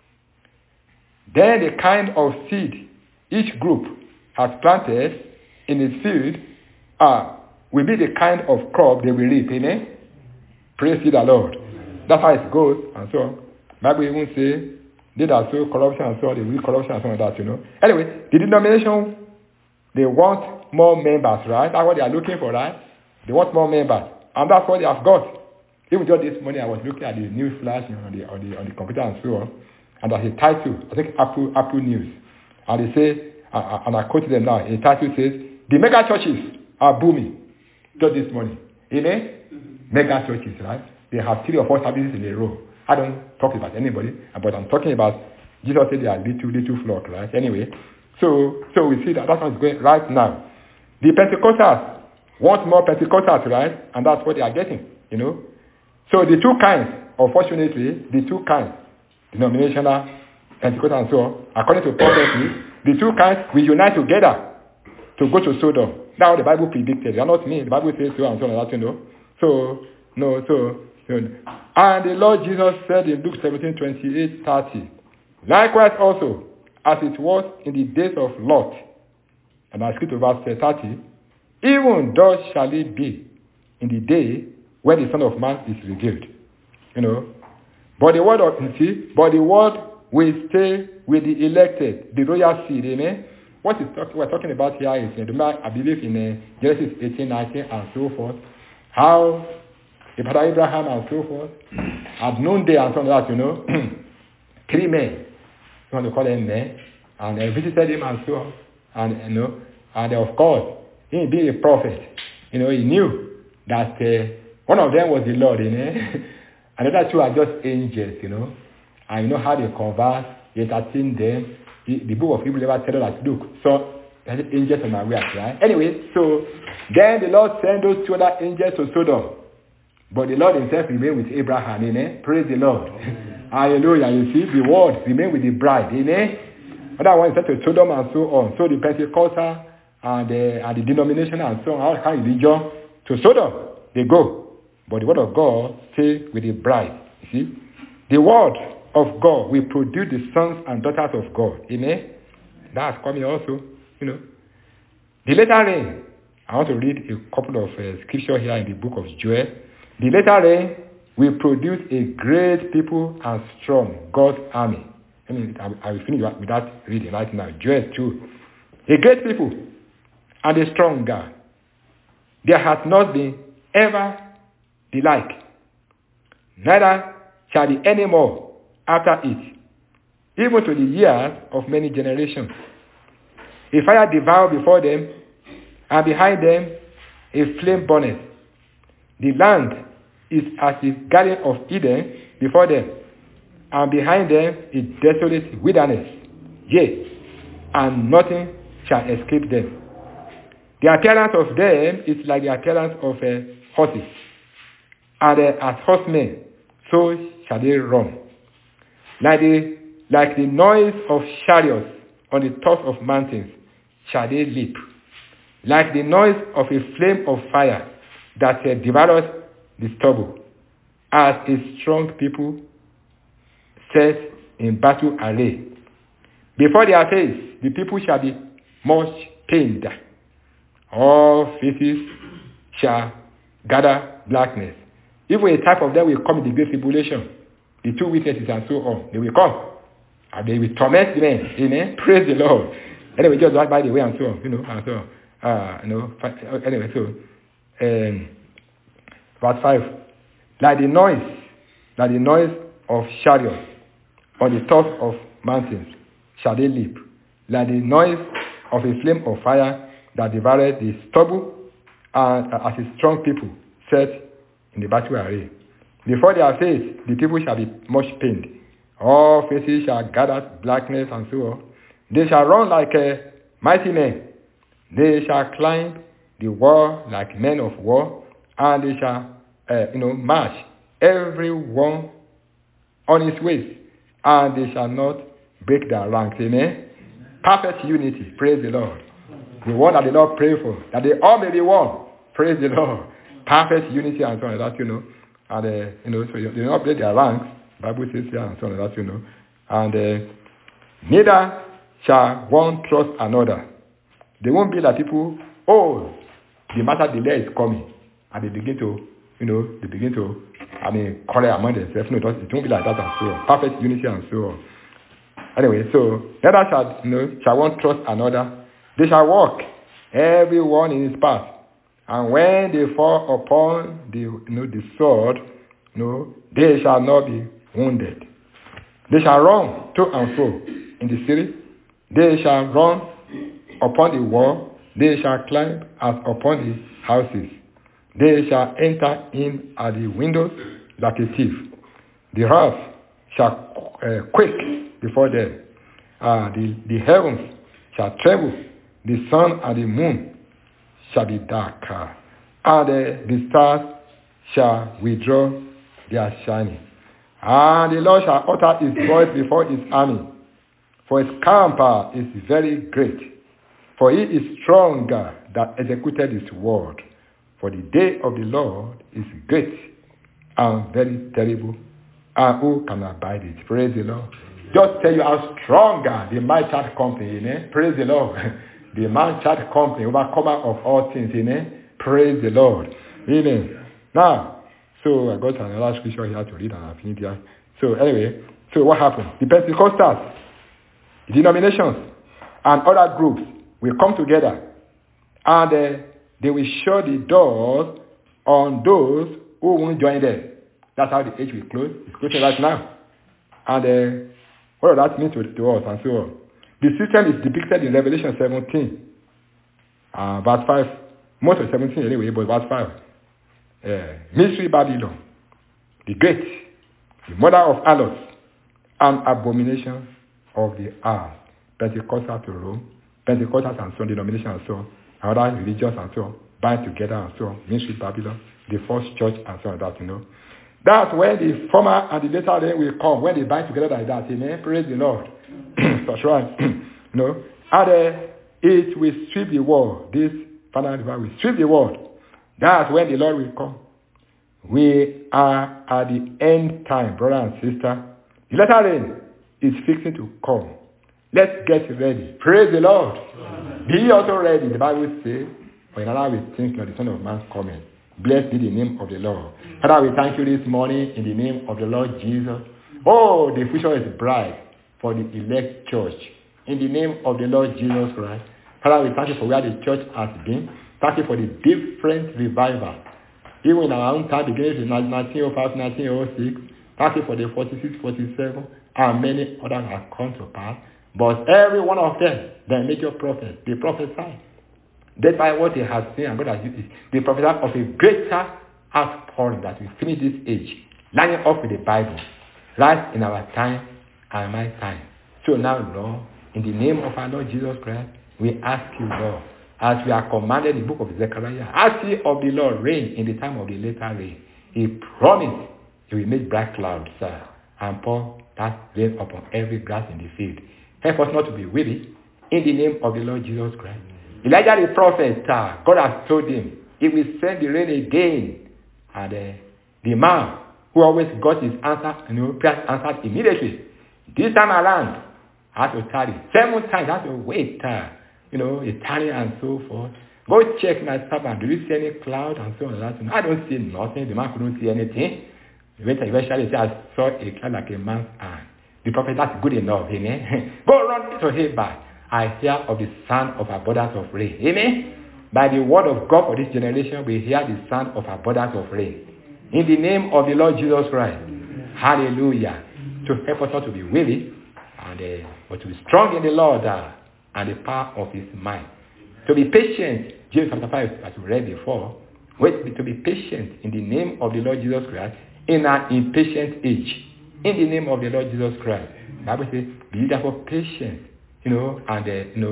Then the kind of seed each group has planted in its field will be the kind of crop they will reap. Amen? Praise the Lord. That's how it goes and so on. Bible even say, they that sow corruption and so on, they will corruption and so on like that, Anyway, the denomination, they want more members, right? That's what they are looking for, right? They want more members. And that's what they have got. Even just this morning, I was looking at the news flash on the computer and so on. And there's a title, I think Apple News. And they say, and I quote them now, a title says, the mega churches are booming. Just this morning. Amen? Mega churches, right? They have 3 or 4 services in a row. I don't talk about anybody, but I'm talking about, Jesus said they are little flock, right? Anyway, so we see that's what is going right now. The Pentecostals want more Pentecostals, right? And that's what they are getting, So the two kinds, unfortunately, denominational, Pentecostal and so on, according to prophecy, the two kinds will unite together to go to Sodom. That's what the Bible predicted. They are not me. The Bible says so and so and that, And the Lord Jesus said in Luke 17:28-30, likewise also, as it was in the days of Lot, and I skip to verse 30, even thus shall it be in the day when the Son of Man is revealed. But the word will stay with the elected, the royal seed. Amen. What we're talking about here is, I believe in Genesis 18:19 and so forth, how Father Abraham and so forth, at noonday and so on that, 3 men, you want to call them men, and they visited him and so on, and of course, he being a prophet, he knew that one of them was the Lord, and the other 2 are just angels, and how they converse, they entertain them. The book of Hebrews never tell us, look, so there's angels on my way, right? Anyway, so then the Lord sent those 2 other angels to Sodom. But the Lord himself remained with Abraham, amen? Praise the Lord. Hallelujah. You see, the word remained with the bride, amen? Other one is sent to Sodom and so on. So the Pentecostal and the denomination and so on, all kind of religion, to Sodom, they go. But the word of God stays with the bride, you see? The word of God will produce the sons and daughters of God, amen? That's coming also, The later rain, I want to read a couple of scriptures here in the book of Joel. The later rain will produce a great people and strong God's army. I will finish with that reading right now. Joel 2. A great people and a strong God. There hath not been ever the like. Neither shall be any more after it, even to the years of many generations. A fire devour before them, and behind them a flame burneth. The land is as the garden of Eden before them, and behind them a desolate wilderness. Yea, and nothing shall escape them. The appearance of them is like the appearance of horses, and as horsemen, so shall they run. Like the noise of chariots on the tops of mountains shall they leap. Like the noise of a flame of fire that devours the stubble, as a strong people set in battle array. Before their face, the people shall be much pained. All faces shall gather blackness. Even a type of them will come in the great tribulation. The two witnesses and so on. They will come. And they will torment the men. Amen. Praise the Lord. Anyway, just right by the way and so on. And so on. Anyway, so verse 5. Like the noise of chariots on the tops of mountains shall they leap. Like the noise of a flame of fire that devoured the stubble, and as a strong people set in the battle array. Before their face, the people shall be much pained. All faces shall gather blackness and so on. They shall run like mighty men. They shall climb the wall like men of war, and they shall, march every one on his ways, and they shall not break their ranks. Amen. Perfect unity. Praise the Lord. The one that the Lord pray for, that they all may be one. Praise the Lord. Perfect unity and so on, that and so they do not break their ranks. The Bible says here and so on, that and neither shall one trust another. They won't be like people. Oh, the matter delay is coming, and they begin to quarrel among themselves. No, it won't be like that and so on. Perfect unity and so on. Anyway, so neither shall one trust another. They shall walk, every one in his path. And when they fall upon the sword, they shall not be wounded. They shall run to and fro in the city. They shall run upon the wall. They shall climb as upon the houses. They shall enter in at the windows like a thief. The earth shall quake before them. The heavens shall tremble. The sun and the moon shall be dark, and the stars shall withdraw their shining. And the Lord shall utter his voice before his army, for his camp is very great. For he is stronger that executed his word. For the day of the Lord is great and very terrible, and who can abide it? Praise the Lord. Just tell you how stronger the mighty company, amen. Praise the Lord. The man child company, overcomer of all things, amen. Praise the Lord. Amen. Now, so I got another scripture here to read and I finished here. So anyway, so what happened? The Pentecostals, denominations, and other groups will come together, and they will shut the doors on those who won't join them. That's how the age will close. It's closing right now. And what does that mean to us and so on? The system is depicted in Revelation 17, verse 5. Most of 17 anyway, but verse 5. Mystery Babylon, the great, the mother of harlots, and abomination of the earth. Pentecostal to Rome, Pentecostals and so on, denomination and so on, and other religions and so on, bind together and so on. Mystery Babylon, the false church and so on, that That's when the former and the later rain will come, when they bind together like that. Amen. Praise the Lord. That's right. And it will sweep the world. This final divine will sweep the world. That's when the Lord will come. We are at the end time, brother and sister. The latter rain is fixing to come. Let's get ready. Praise the Lord. Amen. Be also ready. The Bible says, for in Allah we think that the Son of Man coming. Blessed be the name of the Lord. Father, we thank you this morning in the name of the Lord Jesus. Oh, the future is bright for the elect church. In the name of the Lord Jesus Christ. Father, we thank you for where the church has been. Thank you for the different revival. Even in our own time, beginning in 1905, 1906, thank you for the 46, 47, and many others have come to pass. But every one of them, the major prophets, they prophesy. Despite what they have seen and God has used, they prophesy of a greater outpouring that will finish this age, lining up with the Bible, right in our time and my time. So now, Lord, in the name of our Lord Jesus Christ, we ask you, Lord, as we are commanded in the book of Zechariah, as ye of the Lord reign in the time of the later rain, he promised he will make bright clouds, and pour that rain upon every grass in the field. Help us not to be weary in the name of the Lord Jesus Christ. Elijah the prophet, God has told him, he will send the rain again. And the man who always got his answer, prayers answered immediately. This time around, I had to tarry 7 times. I had to wait, a tarry and so forth. Go check my servant. Do you see any cloud and so on and that? I don't see nothing. The man couldn't see anything. Eventually, he said, I saw a cloud like a man's hand. The prophet, that's good enough. Amen. Go run to Heber. I hear of the sound of abundance of rain. Amen. By the word of God for this generation, we hear the sound of abundance of rain. In the name of the Lord Jesus Christ. Hallelujah. To help us not to be weary, but to be strong in the Lord and the power of his mind. To be patient, James chapter 5, as we read before, to be patient in the name of the Lord Jesus Christ in an impatient age. In the name of the Lord Jesus Christ. The Bible says, be therefore patient, and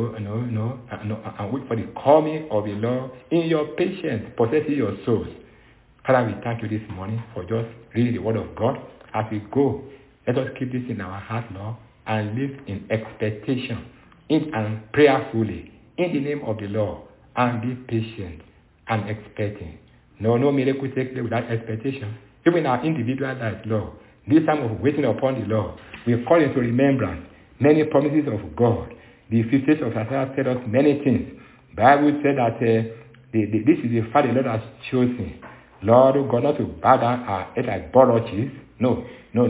wait for the coming of the Lord in your patience, possessing your souls. Father, we thank you this morning for just reading the word of God. As we go, let us keep this in our heart, Lord, and live in expectation and prayerfully in the name of the Lord, and be patient and expecting. No miracle takes place without expectation. Even in our individual lives, Lord, this time of waiting upon the Lord, we call into remembrance many promises of God. The feast of Isaiah said us many things. The Bible said that this is the fact the Lord has chosen. Lord, God, not to bow down our head like borroches. No.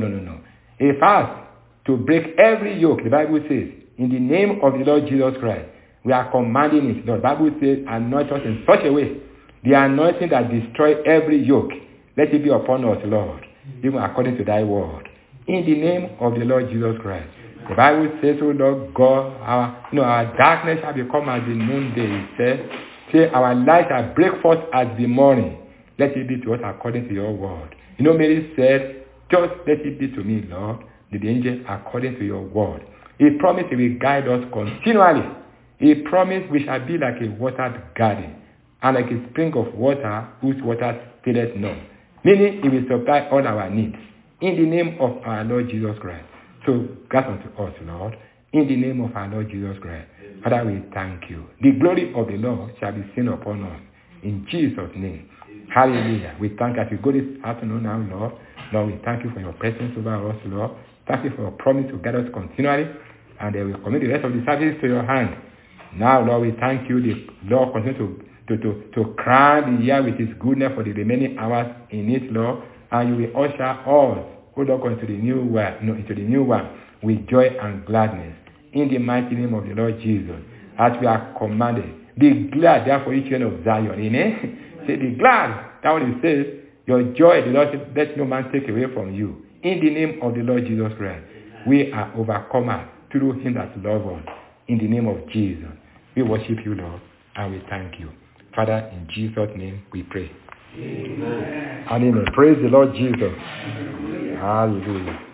A fast to break every yoke, the Bible says, in the name of the Lord Jesus Christ. We are commanding it. The Bible says, anoint us in such a way. The anointing that destroys every yoke, let it be upon us, Lord, even according to thy word. In the name of the Lord Jesus Christ. The Bible says, oh Lord God, our darkness shall become as the noonday. It says, say our light shall break forth as the morning. Let it be to us according to your word. Mary said, just let it be to me, Lord, the angel according to your word. He promised he will guide us continually. He promised we shall be like a watered garden and like a spring of water whose water faileth not. Meaning he will supply all our needs in the name of our Lord Jesus Christ. So grant unto us, Lord, in the name of our Lord Jesus Christ. Father, we thank you. The glory of the Lord shall be seen upon us. In Jesus' name. Hallelujah. We thank you as we go this afternoon now, Lord. Lord, we thank you for your presence over us, Lord. Thank you for your promise to guide us continually. And we commit the rest of the service to your hand. Now, Lord, we thank you. The Lord continue to crown the year with his goodness for the remaining hours in it, Lord. And you will usher us, O Lord, into the new one with joy and gladness. In the mighty name of the Lord Jesus, as we are commanded, be glad therefore each one of Zion. Amen. Say, be glad. That what it says, your joy, the Lord said, let no man take away from you. In the name of the Lord Jesus Christ, we are overcomers through him that loves us. In the name of Jesus, we worship you, Lord, and we thank you. Father, in Jesus' name we pray. Amen. And amen. Praise the Lord Jesus. Hallelujah.